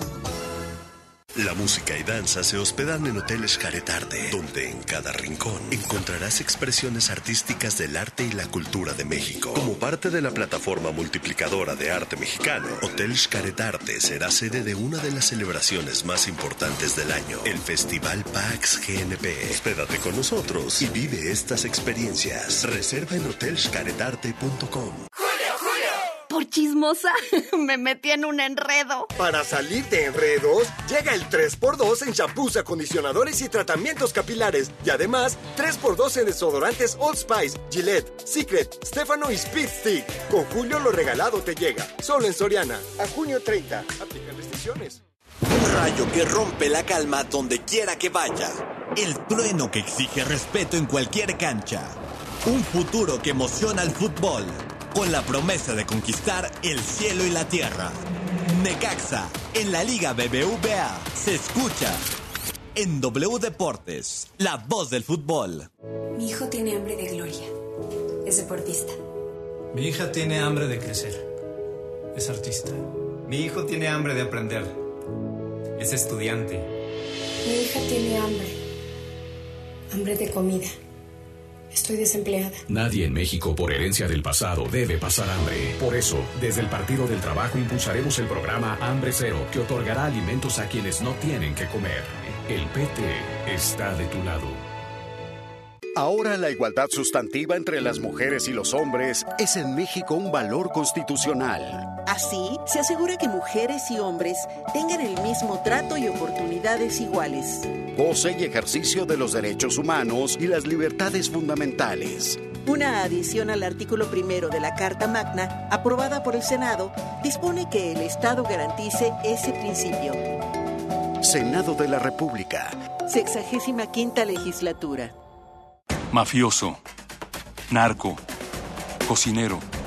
La música y danza se hospedan en Hoteles Caretarte, donde en cada rincón encontrarás expresiones artísticas del arte y la cultura de México. Como parte de la plataforma multiplicadora de arte mexicano, Hoteles Caretarte será sede de una de las celebraciones más importantes del año, el Festival PAX GNP. Hospédate con nosotros y vive estas experiencias. Reserva en hotelscaretarte.com. Por chismosa, me metí en un enredo. Para salir de enredos, llega el 3x2 en shampoos, acondicionadores y tratamientos capilares. Y además, 3x2 en desodorantes Old Spice, Gillette, Secret, Stefano y Speed Stick. Con Julio lo regalado te llega. Solo en Soriana. A junio 30. Aplican restricciones. Un rayo que rompe la calma donde quiera que vaya. El trueno que exige respeto en cualquier cancha. Un futuro que emociona al fútbol. Con la promesa de conquistar el cielo y la tierra. Necaxa, en la Liga BBVA, se escucha en W Deportes, la voz del fútbol. Mi hijo tiene hambre de gloria. Es deportista. Mi hija tiene hambre de crecer. Es artista. Mi hijo tiene hambre de aprender. Es estudiante. Mi hija tiene hambre. Hambre de comida. Estoy desempleada. Nadie en México por herencia del pasado debe pasar hambre. Por eso, desde el Partido del Trabajo impulsaremos el programa Hambre Cero, que otorgará alimentos a quienes no tienen que comer. El PT está de tu lado. Ahora la igualdad sustantiva entre las mujeres y los hombres es en México un valor constitucional. Así, se asegura que mujeres y hombres tengan el mismo trato y oportunidades iguales. Goce y ejercicio de los derechos humanos y las libertades fundamentales. Una adición al artículo 1 de la Carta Magna, aprobada por el Senado, dispone que el Estado garantice ese principio. Senado de la República. 65ª legislatura. Mafioso, narco, cocinero,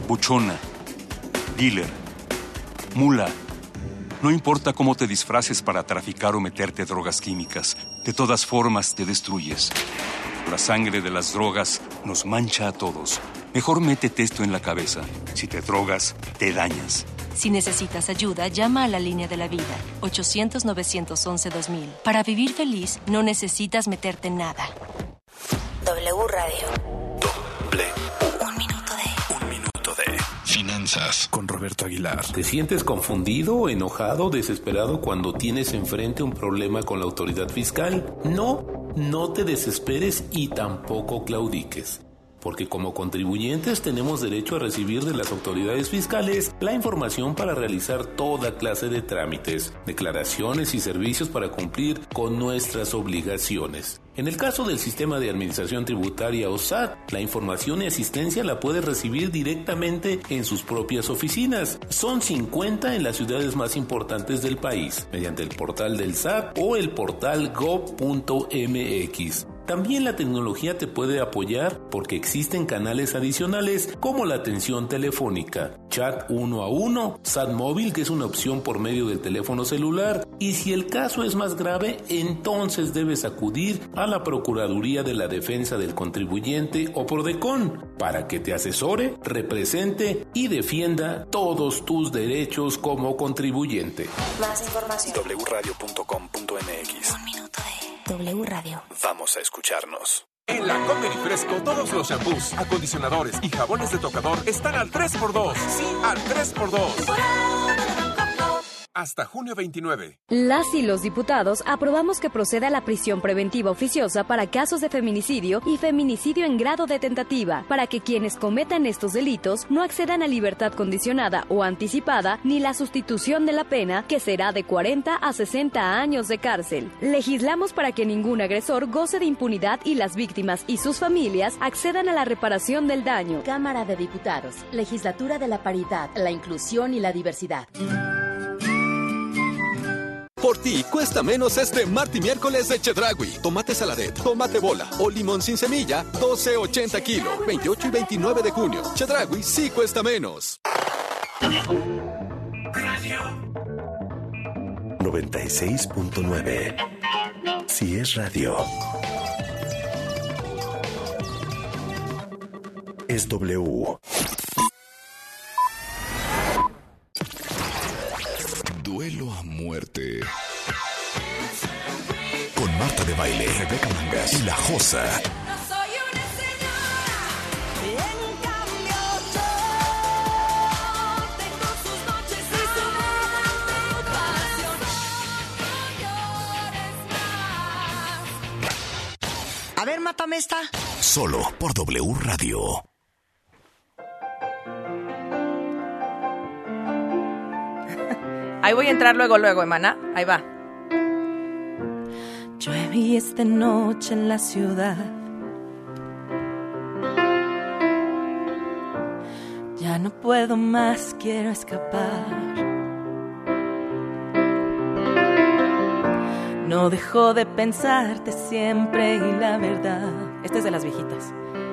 buchona, dealer, mula. No importa cómo te disfraces para traficar o meterte drogas químicas, de todas formas te destruyes. La sangre de las drogas nos mancha a todos. Mejor métete esto en la cabeza. Si te drogas, te dañas. Si necesitas ayuda, llama a la línea de la vida, 800-911-2000. Para vivir feliz, no necesitas meterte en nada. W Radio. Un minuto de finanzas con Roberto Aguilar. ¿Te sientes confundido, enojado, desesperado cuando tienes enfrente un problema con la autoridad fiscal? No te desesperes y tampoco claudiques. Porque como contribuyentes tenemos derecho a recibir de las autoridades fiscales la información para realizar toda clase de trámites, declaraciones y servicios para cumplir con nuestras obligaciones. En el caso del Sistema de Administración Tributaria o SAT, la información y asistencia la puedes recibir directamente en sus propias oficinas. Son 50 en las ciudades más importantes del país, mediante el portal del SAT o el portal gov.mx. También la tecnología te puede apoyar porque existen canales adicionales como la atención telefónica, chat 1 a 1, SAT móvil, que es una opción por medio del teléfono celular, y si el caso es más grave, entonces debes acudir a la Procuraduría de la Defensa del Contribuyente o Prodecon para que te asesore, represente y defienda todos tus derechos como contribuyente. Más información. wradio.com.mx. Un minuto de W Radio. Vamos a escucharnos. En la Comer y Fresco, todos los shampoos, acondicionadores y jabones de tocador están al 3x2. Sí, al 3x2. Hasta junio 29. Las y los diputados aprobamos que proceda la prisión preventiva oficiosa para casos de feminicidio y feminicidio en grado de tentativa, para que quienes cometan estos delitos no accedan a libertad condicionada o anticipada ni la sustitución de la pena, que será de 40 a 60 años de cárcel. Legislamos para que ningún agresor goce de impunidad y las víctimas y sus familias accedan a la reparación del daño. Cámara de Diputados, Legislatura de la Paridad, la Inclusión y la Diversidad. Por ti cuesta menos este martes y miércoles de Chedraui. Tomate saladet, tomate bola o limón sin semilla, 12.80 kilo, 28 y 29 de junio. Chedraui sí cuesta menos. Radio 96.9. Si es radio, es W. Duelo a muerte. Con Marta de Baile, Rebeca Mangas y La Josa. A ver, mátame esta. Solo por W Radio. Ahí voy a entrar luego, Emana. Ahí va. Llueve y esta noche en la ciudad. Ya no puedo más, quiero escapar. No dejo de pensarte siempre y la verdad. Esta es de las viejitas.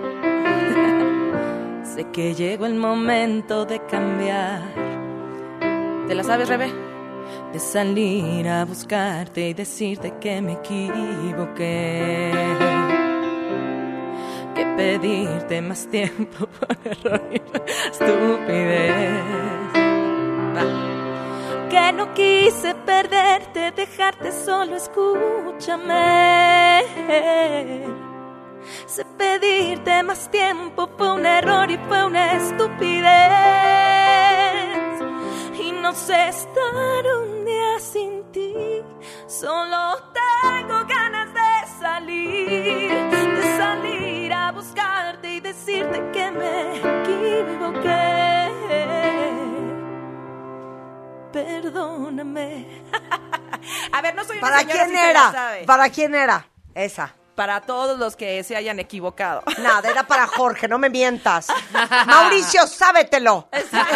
Sé que llegó el momento de cambiar. ¿Te la sabes, Rebe? De salir a buscarte y decirte que me equivoqué. Que pedirte más tiempo por error y estupidez. Va. Que no quise perderte, dejarte solo, escúchame. Sé pedirte más tiempo, fue un error y fue una estupidez. Y no sé estar un día sin ti. Solo tengo ganas de salir a buscarte y decirte que me equivoqué. Perdóname. A ver, no soy una ¿Para señora quién si se era? la sabe. ¿Para quién era esa? Para todos los que se hayan equivocado. Nada, era para Jorge, no me mientas. Mauricio, sábetelo.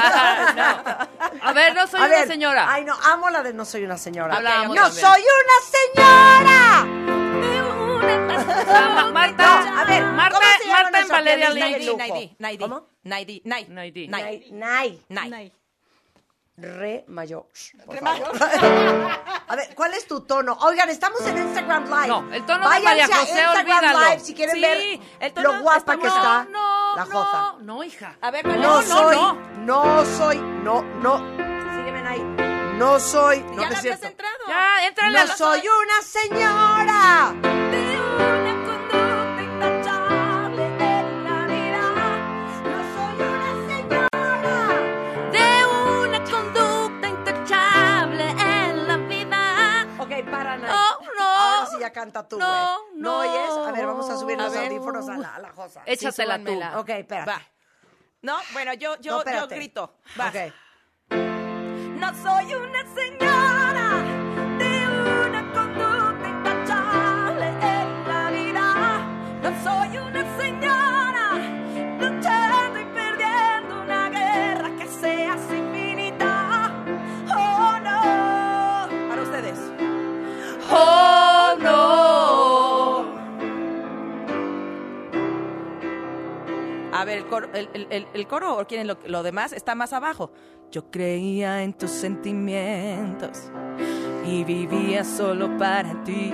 A ver, no soy una señora. Ay, no, amo la de no soy una señora. Hablamos ¡No también. soy una señora! Marta, No, a ver, Marta ¿cómo se llama en nuestra Valeria Naidi. ¿Cómo? Naidi. Re mayor. A ver, ¿cuál es tu tono? Oigan, estamos en Instagram Live. No, el tono Váyanse de María José, a Instagram olvídalo. Live si quieren Sí, ver el tono lo guapa que está No, la Josa. no, hija. A ver, No soy. Sígueme ahí. No soy. No ya es la habías cierto. entrado. Ya, entrale No soy una señora. De una conducta intachable en la vida. No soy una señora. De una conducta intachable en la vida. Ok, para nada. No. Ahora sí ya canta tú, güey. No. oyes? A ver, vamos a subir los ver. audífonos a la Josa. Échatela Sí, tú. súbanmela. Ok, espérate. Va. No, bueno, yo espérate. grito. Va. Ok. No soy una señora de una conducta intachable en la vida. No soy una señora luchando y perdiendo una guerra que sea infinita. Oh no. Para ustedes. Oh, no. A ver, el coro o quieren lo demás está más abajo. Yo creía en tus sentimientos y vivía solo para ti.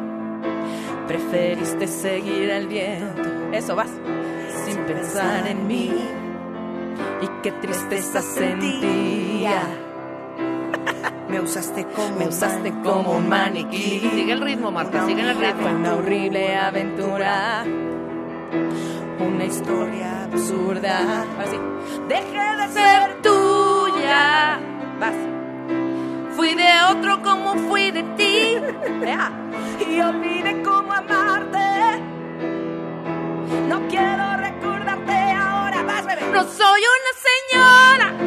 Preferiste seguir al viento. Eso vas. Sin pensar en mí. Y qué tristeza sentía. Me usaste como un maniquí. Sigue el ritmo, Marta, sigue el ritmo. Fue una horrible aventura. Una historia absurda. Así. Dejé de ser tuya. Vas. Fui de otro como fui de ti. Y olvidé cómo amarte. No quiero recordarte ahora. Vas, bebé. No soy una señora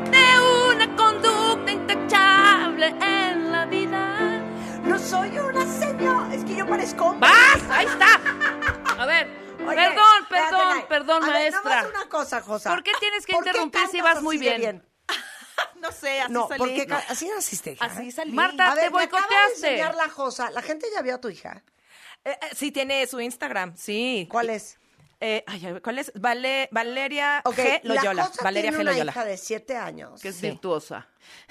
de una conducta intachable en la vida. No soy una señora. Es que yo parezco. ¡Vas! ¡Ahí está! A ver. Oye, Perdón, a ver, maestra. nada más una cosa, Josa. ¿Por qué tienes que ¿Por qué interrumpir si cantas vas muy así de bien? No sé, así No, salí. porque así naciste, hija. Así salí. Marta, A ver, te me acaba de boicoteaste. enseñar la Josa. La gente ya vio a tu hija. Sí, tiene su Instagram, sí. ¿Cuál es? ¿Cuál es? Valeria Ok, G. Loyola. la Josa Valeria tiene G. una Loyola. hija de 7 años. Que es virtuosa.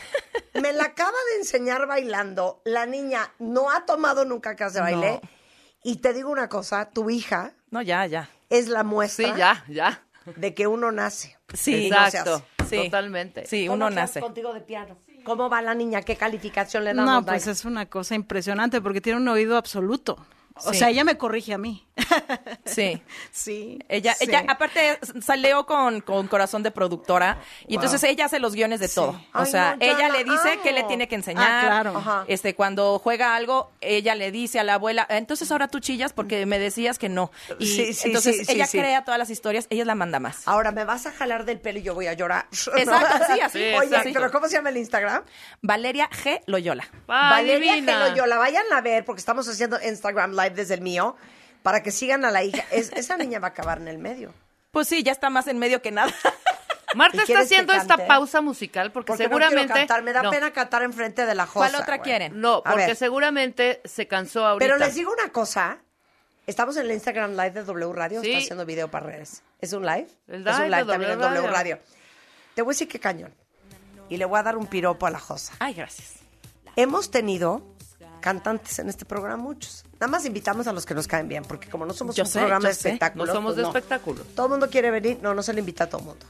Me la acaba de enseñar bailando. La niña no ha tomado nunca clase de baile. No. Y te digo una cosa, tu hija No, ya. es la muestra Sí, ya. de que uno nace. Sí, Exacto. Sí. Totalmente. Sí, Pon uno otra nace. contigo de piano. ¿Cómo va la niña? ¿Qué calificación le damos? No, pues es una cosa impresionante porque tiene un oído absoluto. O Sí. sea, ella me corrige a mí. Sí. Sí. Ella, aparte, salió con corazón de productora y entonces ella hace los guiones de todo. O Ay, sea, no, yo ella la le dice amo. qué le tiene que enseñar. Ah, claro. Ajá. Cuando juega algo, ella le dice a la abuela, entonces ahora tú chillas porque me decías que no. Y Sí, entonces sí, ella sí. crea todas las historias, ella la manda más. Ahora me vas a jalar del pelo y yo voy a llorar. Exacto, sí, así. Sí, Oye, exacto. pero ¿cómo se llama el Instagram? Valeria G. Loyola. Valeria Adivina. G. Loyola. Vayan a ver porque estamos haciendo Instagram Live desde el mío para que sigan a la hija. Esa niña va a acabar en el medio. Pues sí, ya está más en medio que nada. Marta ¿Y está quieres que haciendo esta cante? pausa musical porque Porque seguramente... no quiero cantar. Me da No. pena cantar enfrente de la Josa. ¿Cuál otra güey. quieren? No, A porque ver. seguramente se cansó ahorita. Pero les digo una cosa. Estamos en el Instagram Live de W Radio. Sí. Está haciendo video para redes. ¿Es un live? El es un live live de también en W W Radio. Te voy a decir qué cañón. Y le voy a dar un piropo a la Josa. Ay, gracias. Hemos tenido cantantes en este programa, muchos. Nada más invitamos a los que nos caen bien, porque como no somos Yo un sé, programa yo de sé. espectáculos. No somos pues de no. espectáculo. Todo el mundo quiere venir, no se le invita a todo el mundo.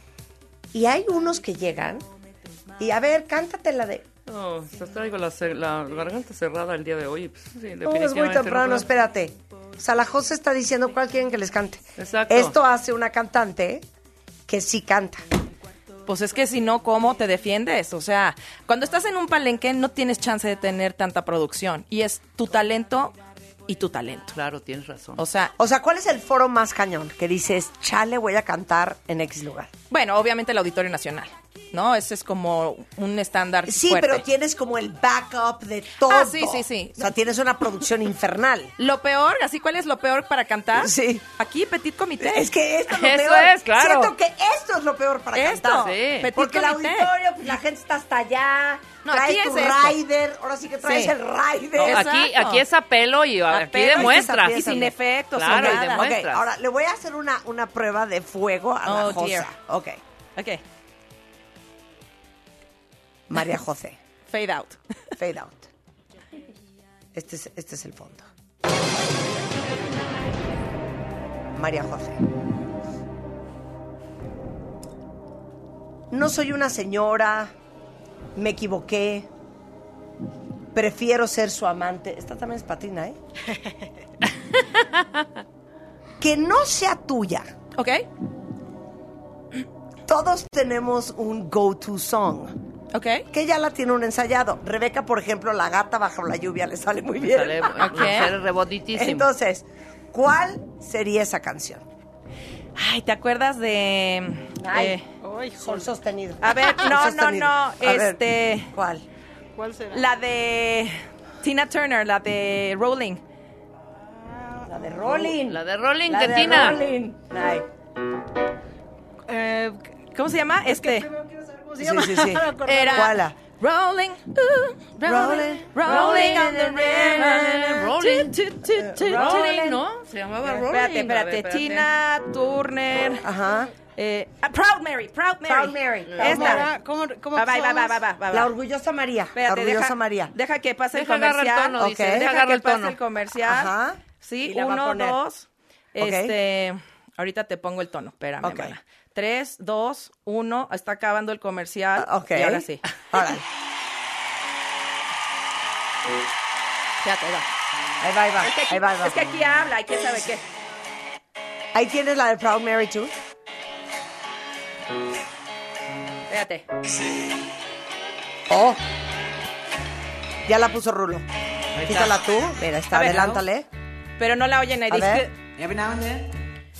Y hay unos que llegan y a ver, cántate la de... No, traigo la garganta cerrada el día de hoy. Pues, sí, No, es definitivamente muy no temprano, puedo. espérate. O sea, la Josa está diciendo cuál quieren que les cante. Exacto. Esto hace una cantante que sí canta. Pues es que si no, ¿cómo te defiendes? O sea, cuando estás en un palenque no tienes chance de tener tanta producción. Y es tu talento y tu talento. Claro, tienes razón. O sea, ¿Cuál es el foro más cañón? Que dices, chale, voy a cantar en X lugar. bueno, obviamente el Auditorio Nacional, ¿no? Ese es como un estándar Sí, fuerte. pero tienes como el backup de todo. Ah, sí, sí, sí. O sea, tienes una producción infernal. Lo peor, así, ¿cuál es lo peor para cantar? Sí. Aquí, Petit Comité. Es que esto es lo Eso peor. es, claro. Siento que esto es es lo peor para Esto, cantar. sí. Petit Porque el comité. auditorio, pues la gente está hasta allá. No, traes aquí tu es esto. rider. Ahora sí que traes Sí. el rider. No, aquí es apelo y aquí Apelo, demuestras. y sin efectos, Claro, sin y nada. demuestras. Ok, ahora le voy a hacer una prueba de fuego a la Oh, Josa. dear. Ok. Ok, María José. fade out. Fade out. Este es el fondo. María José. No soy una señora, me equivoqué, prefiero ser su amante. Esta también es patina, ¿eh? Que no sea tuya. Ok. Todos tenemos un go-to song. Ok. Que ya la tiene un ensayado. Rebeca, por ejemplo, La gata bajo la lluvia le sale muy bien. Sale reboditísimo. Entonces, ¿cuál sería esa canción? Ay, ¿te acuerdas de...? Sol sostenido. A ver, no, Sol sostenido. no. A ver, ¿Cuál? ¿Cuál será? La de Tina Turner, la de Rolling. La de Rolling. La de Rolling, La de de Tina. Rolling. Ay. ¿Cómo se llama? Sí, sí, sí. Era ¿Cuál? Rolling, rolling, rolling on the river. Rolling. Rolling, ¿no? Se llamaba Rolling. Espérate. A ver, espérate. Tina Turner. Ajá. Proud Mary. Proud Mary. Esta. ¿Cómo Va. La orgullosa María. Espérate, la orgullosa María. Deja que pase Deja el agarrar el comercial. tono, dice. Ok. Deja Deja agarrar que el pase tono. el comercial. Ajá. Sí, Y la va a 1, poner. 2. Ahorita te pongo el tono. Espérame, Ok. mana. 3, 2, 1. Está acabando el comercial. Ok. Y ahora sí. Órale. Fíjate, va. Ahí va. Es que aquí, Ahí va. es que aquí habla y quién sabe qué. Ahí tienes la de Proud Mary, tú. Fíjate. Oh. Ya la puso Rulo. Quítala tú. Mira, está. A ver, Adelántale. Pero no la oyen ahí. A ver. Every now and then.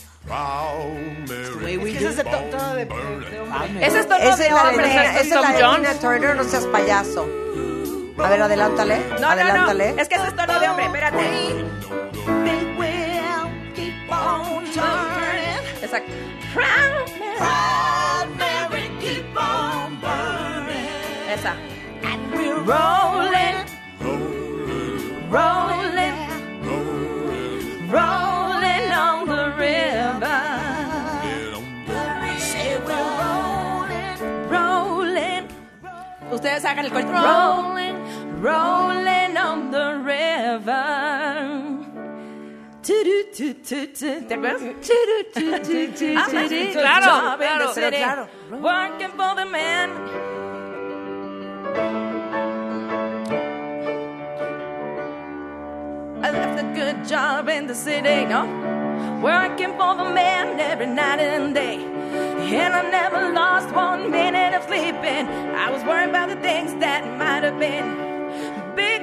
Ese es el tono de hombre. Ese es tono Esa de es la de hombre. Tina, ese es esa es la Tom de Jones. Tina Turner, no seas payaso. A ver, adelántale. No. Adelántale. Es que ese es tono de hombre. Espérate. Exacto. Esa. Rolling, rolling on the river. Rolling. Ustedes hagan el corito. Rolling on the river. ¿Te acuerdas? Claro. Working for the man. I left a good job in the city, no? Working for the man every night and day. And I never lost 1 minute of sleeping. I was worried about the things that might have been. Big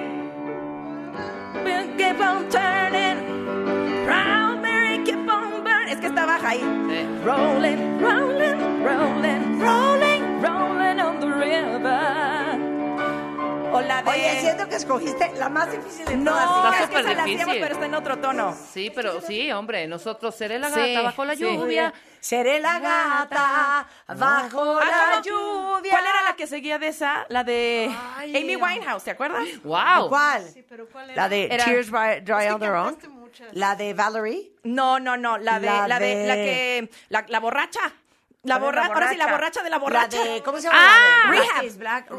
keep on turning. Proud Mary keep on burning. Es que está baja ahí. Rolling, rolling, rolling, rolling, rolling on the river. O la de... Oye, siento que escogiste la más difícil de No, todas. Está es que esa súper la difícil. hacíamos, pero está en otro tono. Sí, pero sí, hombre, nosotros seré la Sí, gata bajo la sí. lluvia. Seré la gata bajo la ¿cómo? lluvia. ¿Cuál era la que seguía de esa? La de Amy Winehouse, ¿te acuerdas? ¡Wow! ¿Cuál? Sí, pero ¿cuál era? La de Era- Tears Dry on Their Own. Cantaste muchas. La de Valerie. No, la que la borracha. Ahora sí, la borracha de la borracha. La de, ¿cómo se llama? Ah, la de Rehab. Black is Black.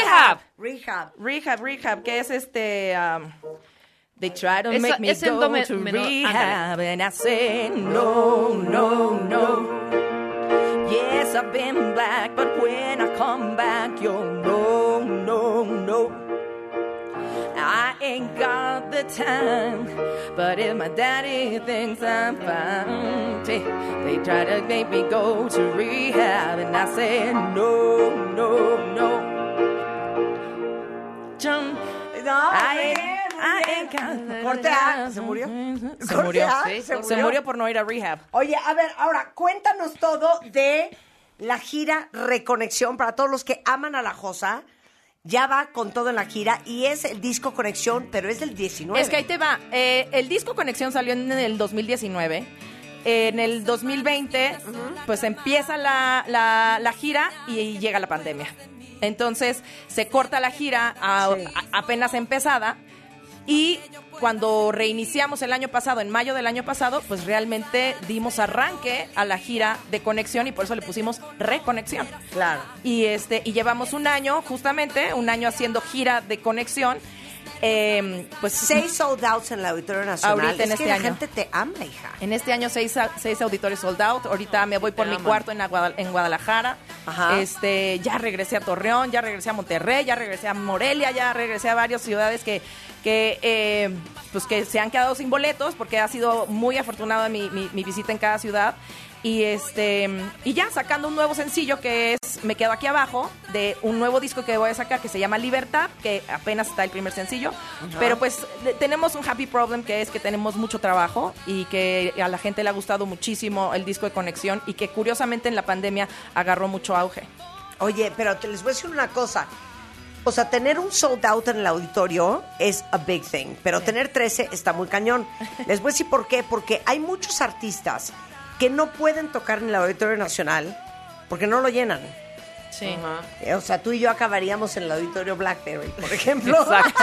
Rehab, que es they try to Esa- make me ese go endome- to menor- rehab, and I say no. Yes, I've been black, but when I come back, you'll no. I ain't got the time, but if my daddy thinks I'm fine, they try to make me go to rehab, and I say no. John, I ain't got Corte A, ¿se murió? Se Corte murió. A, Sí, se se murió por no ir a rehab. Oye, a ver, ahora, cuéntanos todo de la gira Reconexión para todos los que aman a la Josa. Ya va con todo en la gira y es el disco Conexión, pero es del 19. Es que ahí te va. El disco Conexión salió en el 2019. en el 2020, pues empieza la gira y llega la pandemia. Entonces se corta la gira apenas empezada, y cuando reiniciamos el año pasado, en mayo del año pasado, pues realmente dimos arranque a la gira de Conexión, y por eso le pusimos Reconexión. Claro. Y llevamos un año haciendo gira de Conexión. Pues 6 sold outs en el Auditorio Nacional. Ahorita en este año. La gente te ama, hija. En este año 6 auditorios sold out. Ahorita me voy por mi cuarto en Guadalajara. Ajá. Ya regresé a Torreón, ya regresé a Monterrey, ya regresé a Morelia, ya regresé a varias ciudades que se han quedado sin boletos, porque ha sido muy afortunada mi visita en cada ciudad. Y ya sacando un nuevo sencillo que es Me Quedo Aquí Abajo, de un nuevo disco que voy a sacar que se llama Libertad, que apenas está el primer sencillo. Ajá. Pero pues tenemos un happy problem, que es que tenemos mucho trabajo y que a la gente le ha gustado muchísimo el disco de Conexión, y que curiosamente en la pandemia agarró mucho auge. Oye, pero les voy a decir una cosa. O sea, tener un sold out en el auditorio es a big thing, pero tener 13 está muy cañón. Les voy a decir por qué. Porque hay muchos artistas que no pueden tocar en el Auditorio Nacional porque no lo llenan. Sí. O sea, tú y yo acabaríamos en el Auditorio Blackberry, por ejemplo.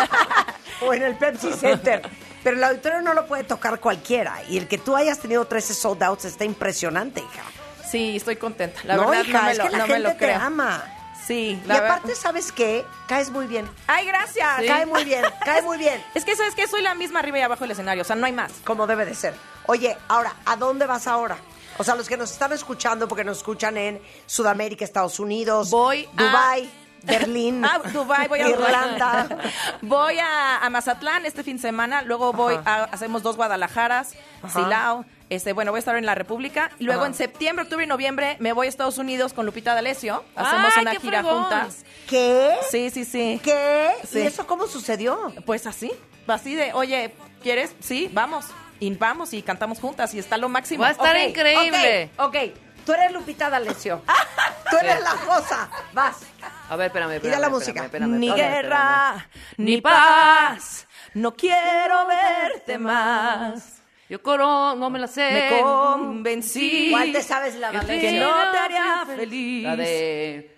O en el Pepsi Center. Pero el auditorio no lo puede tocar cualquiera. Y el que tú hayas tenido 13 sold outs está impresionante, hija. Sí, estoy contenta. La verdad, hija, es que la gente te ama. Sí. Y aparte, ¿sabes qué? Caes muy bien. ¡Ay, gracias! Sí. Cae muy bien, cae muy bien. Es que, ¿sabes qué? Soy la misma arriba y abajo del escenario. O sea, no hay más. Como debe de ser. Oye, ahora, ¿a dónde vas ahora? O sea, los que nos están escuchando, porque nos escuchan en Sudamérica, Estados Unidos, Dubái, Berlín, Dubái, voy a Irlanda. Voy a Mazatlán este fin de semana, luego hacemos 2 Guadalajaras, Silao. Voy a estar en la República. Y luego en septiembre, octubre y noviembre me voy a Estados Unidos con Lupita D'Alessio. Hacemos una gira juntas. ¿Qué? Sí. ¿Qué? Sí. ¿Y eso cómo sucedió? Pues así de, oye, ¿quieres? Sí, vamos. Y vamos y cantamos juntas y está lo máximo. Va a estar increíble. Ok, tú eres Lupita D'Alessio. Tú eres la cosa. Vas. A ver, espérame. Y da la música. Ni guerra, ni paz, no quiero verte más. Yo no me la sé. Me convencí. ¿Cuál te sabes la D'Alessio? Que no te haría feliz. La de...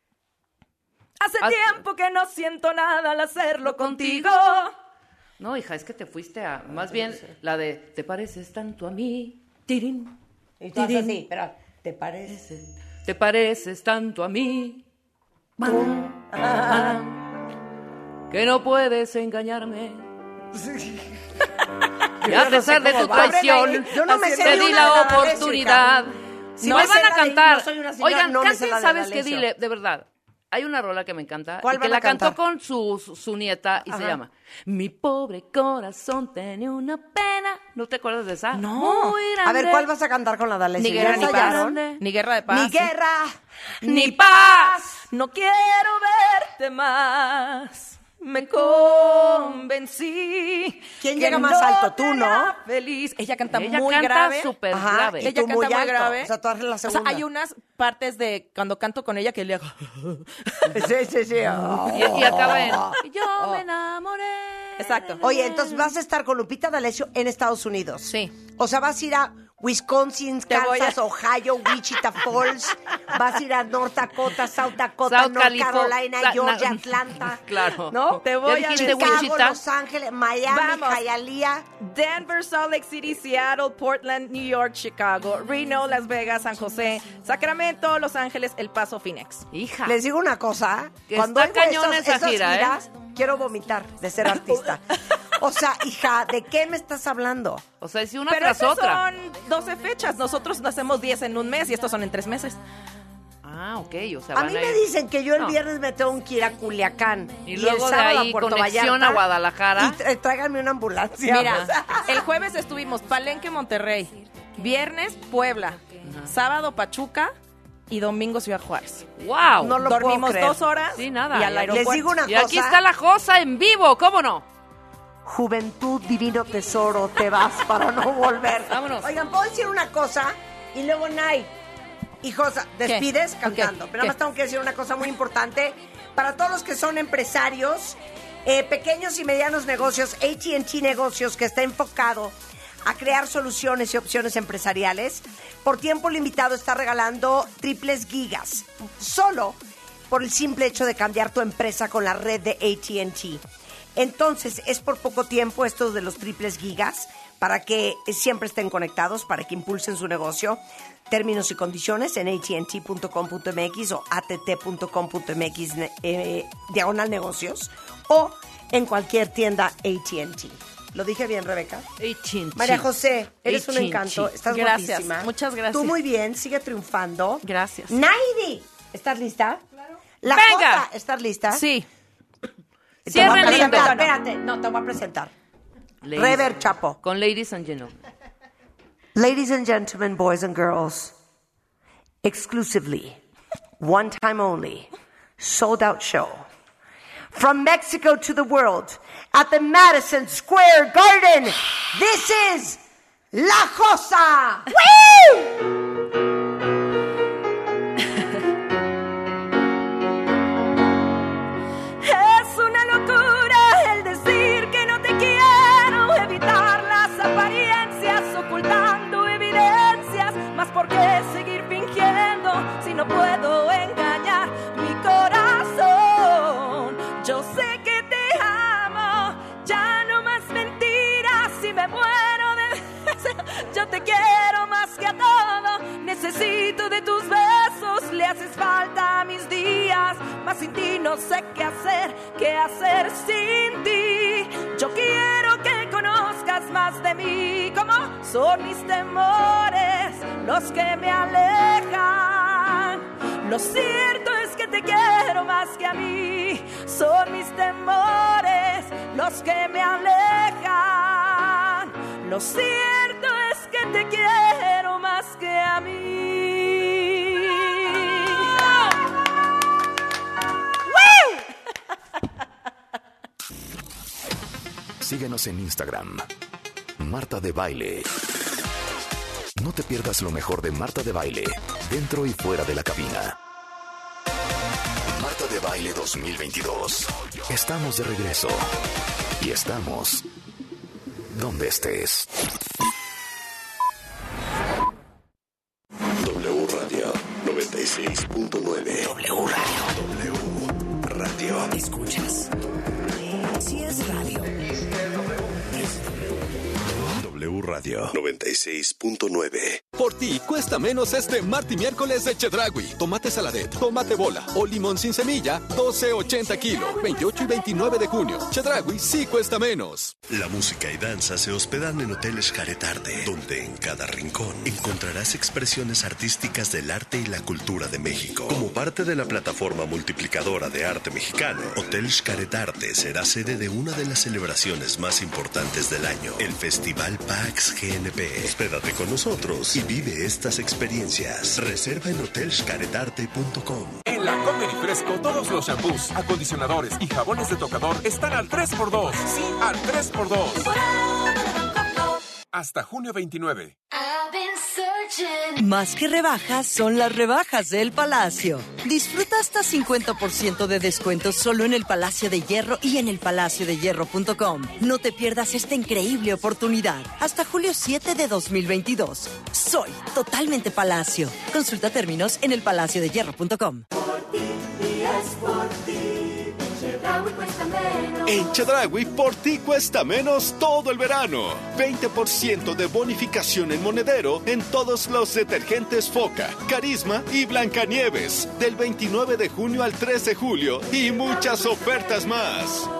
Hace tiempo que no siento nada al hacerlo contigo. No, hija, es que te fuiste a... Más bien, la de... Te pareces tanto a mí. Tirín. Y tú haces así, pero... ¿Te parece? Te pareces tanto a mí. Que no puedes engañarme. Y a pesar de tu traición, te di la oportunidad. Si me van a cantar... Oigan, canten, ¿sabes qué? Dile, de verdad. Hay una rola que me encanta y que la cantó con su nieta y se llama Mi pobre corazón tenía una pena. ¿No te acuerdas de esa? No. Muy grande. A ver, ¿cuál vas a cantar con la D'Alessio? Ni guerra ni paz. Ni guerra de paz. Ni guerra ni paz. No quiero verte más. Me convencí. ¿Quién llega más alto? Tú, ¿no? Feliz. Ella canta muy canta grave. Súper grave. Ella canta muy grave. O sea, tú haces la segunda. Hay unas partes de cuando canto con ella que le hago. Sí. Y acaba en... Yo me enamoré. Exacto. Oye, entonces vas a estar con Lupita D'Alessio en Estados Unidos. Sí. O sea, vas a ir a Wisconsin, Kansas, Ohio, Wichita Falls. Vas a ir a North Dakota, South Dakota, North Carolina, Georgia, Atlanta. Claro. ¿No? Te voy a Chicago, Wichita. Los Ángeles, Miami, Hialeah, Denver, Salt Lake City, Seattle, Portland, New York, Chicago, Reno, Las Vegas, San José, Sacramento, Los Ángeles, El Paso, Phoenix. Hija. Les digo una cosa. Que cuando está cañón esa gira, giras, quiero vomitar de ser artista. O sea, hija, ¿de qué me estás hablando? O sea, es una Pero tras otra. Son 12 fechas. Nosotros hacemos 10 en un mes y estos son en 3 meses. Ah, ok. O sea, a mí me dicen que yo el viernes me tengo que ir a Culiacán. Y luego el de sábado ahí a Puerto conexión Vallarta, a Guadalajara. Y tráiganme una ambulancia. Mira, el jueves estuvimos Palenque, Monterrey. Viernes, Puebla. Sábado, Pachuca. Y domingo, Ciudad Juárez. ¡Wow! No lo Dormimos puedo creer. 2 horas. Sí, nada. Y al aeropuerto. Les digo una y cosa. aquí está la Josa en vivo, ¿cómo no? Juventud, divino tesoro, te vas para no volver. Vámonos. Oigan, ¿puedo decir una cosa? Y luego, Nay y Josa, despides cantando. ¿Qué? Pero nada más tengo que decir una cosa muy importante. Para todos los que son empresarios, pequeños y medianos negocios, AT&T Negocios, que está enfocado a crear soluciones y opciones empresariales, por tiempo limitado está regalando triples gigas, solo por el simple hecho de cambiar tu empresa con la red de AT&T. Entonces, es por poco tiempo esto de los triples gigas, para que siempre estén conectados, para que impulsen su negocio. Términos y condiciones en att.com.mx o att.com.mx /negocios o en cualquier tienda AT&T. ¿Lo dije bien, Rebeca? AT&T. María José, eres un encanto. Estás Gracias, guapísima. muchas gracias. Tú muy bien, sigue triunfando. Gracias. Naidi, ¿estás lista? Claro. La Venga. Jota, ¿estás lista? Sí. Te voy a presentar, espérate. No, te voy a presentar. Rever Chapo. Con Ladies and Gentlemen. Ladies and gentlemen, boys and girls, exclusively, one time only, sold out show. From Mexico to the world, at the Madison Square Garden, this is La Josa. ¡Woo! Es una locura el decir que no te quiero, evitar las apariencias, ocultando evidencias. Más por qué seguir fingiendo si no puedo engañar mi corazón. Yo sé que te amo, ya no más mentiras. Si me muero de yo te quiero más que a todo. Necesito de tus besos, le haces falta a mis días. Más sin ti no sé qué hacer sin ti. Yo quiero que conozcas más de mí. Como son mis temores los que me alejan. Lo cierto es que te quiero más que a mí. Son mis temores los que me alejan. Lo cierto es que te quiero más que a mí. ¡Woo! Síguenos en Instagram, Marta de Baile. No te pierdas lo mejor de Marta de Baile, dentro y fuera de la cabina. Marta de Baile 2022. Estamos de regreso. Y estamos donde estés. W Radio 96.9. W Radio. W Radio. ¿Escuchas? Si es radio. W Radio 96.9. Por ti cuesta menos este martes y miércoles de Chedraui. Tomate saladet, tomate bola o limón sin semilla, 12.80 kilo, 28 y 29 de junio. Chedraui sí cuesta menos. La música y danza se hospedan en Hotel Xcaret Arte, donde en cada rincón encontrarás expresiones artísticas del arte y la cultura de México. Como parte de la plataforma multiplicadora de arte mexicano, Hotel Xcaret Arte será sede de una de las celebraciones más importantes del año, el Festival PAX GNP. Hospédate con nosotros y vive estas experiencias. Reserva en hotelxcaretarte.com. En la Comer y Fresco, todos los shampoos, acondicionadores y jabones de tocador están al 3x2. Sí, al 3x2. Hasta junio 29. Más que rebajas, son las rebajas del Palacio. Disfruta hasta 50% de descuentos solo en el Palacio de Hierro y en elpalaciodehierro.com. No te pierdas esta increíble oportunidad. Hasta julio 7 de 2022. Soy totalmente Palacio. Consulta términos en elpalaciodehierro.com. En Chedraui, por ti cuesta menos todo el verano. 20% de bonificación en monedero en todos los detergentes Foca, Carisma y Blancanieves. Del 29 de junio al 3 de julio. Y muchas ofertas más.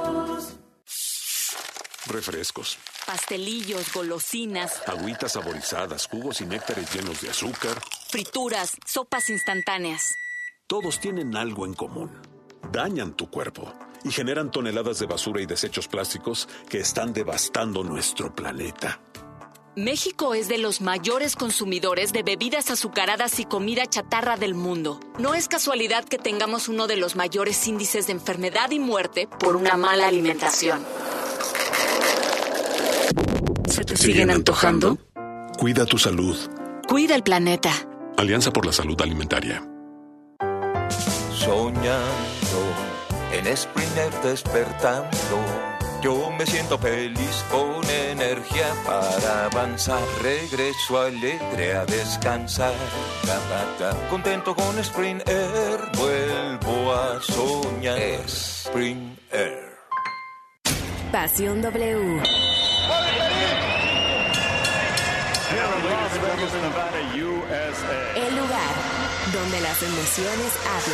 Refrescos, pastelillos, golosinas, agüitas saborizadas, jugos y néctares llenos de azúcar, frituras, sopas instantáneas. Todos tienen algo en común. Dañan tu cuerpo y generan toneladas de basura y desechos plásticos que están devastando nuestro planeta. México es de los mayores consumidores de bebidas azucaradas y comida chatarra del mundo. No es casualidad que tengamos uno de los mayores índices de enfermedad y muerte por una mala alimentación. ¿Se te siguen antojando? Cuida tu salud. Cuida el planeta. Alianza por la Salud Alimentaria. Soñando en Springer despertando, Yo me siento feliz con energía para avanzar. Regreso alegre a descansar. Contento con Spring Air, vuelvo a soñar. Spring Air. Pasión W. El lugar donde las emociones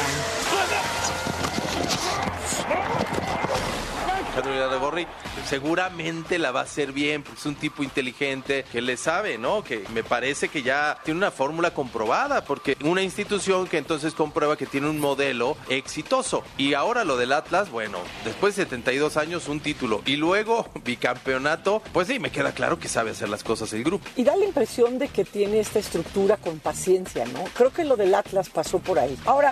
hablan. Carolina de Gorri seguramente la va a hacer bien, porque es un tipo inteligente que le sabe, ¿no? Que me parece que ya tiene una fórmula comprobada, porque una institución que entonces comprueba que tiene un modelo exitoso. Y ahora lo del Atlas, bueno, después de 72 años un título y luego bicampeonato, pues sí, me queda claro que sabe hacer las cosas el grupo. Y da la impresión de que tiene esta estructura con paciencia, ¿no? Creo que lo del Atlas pasó por ahí. Ahora,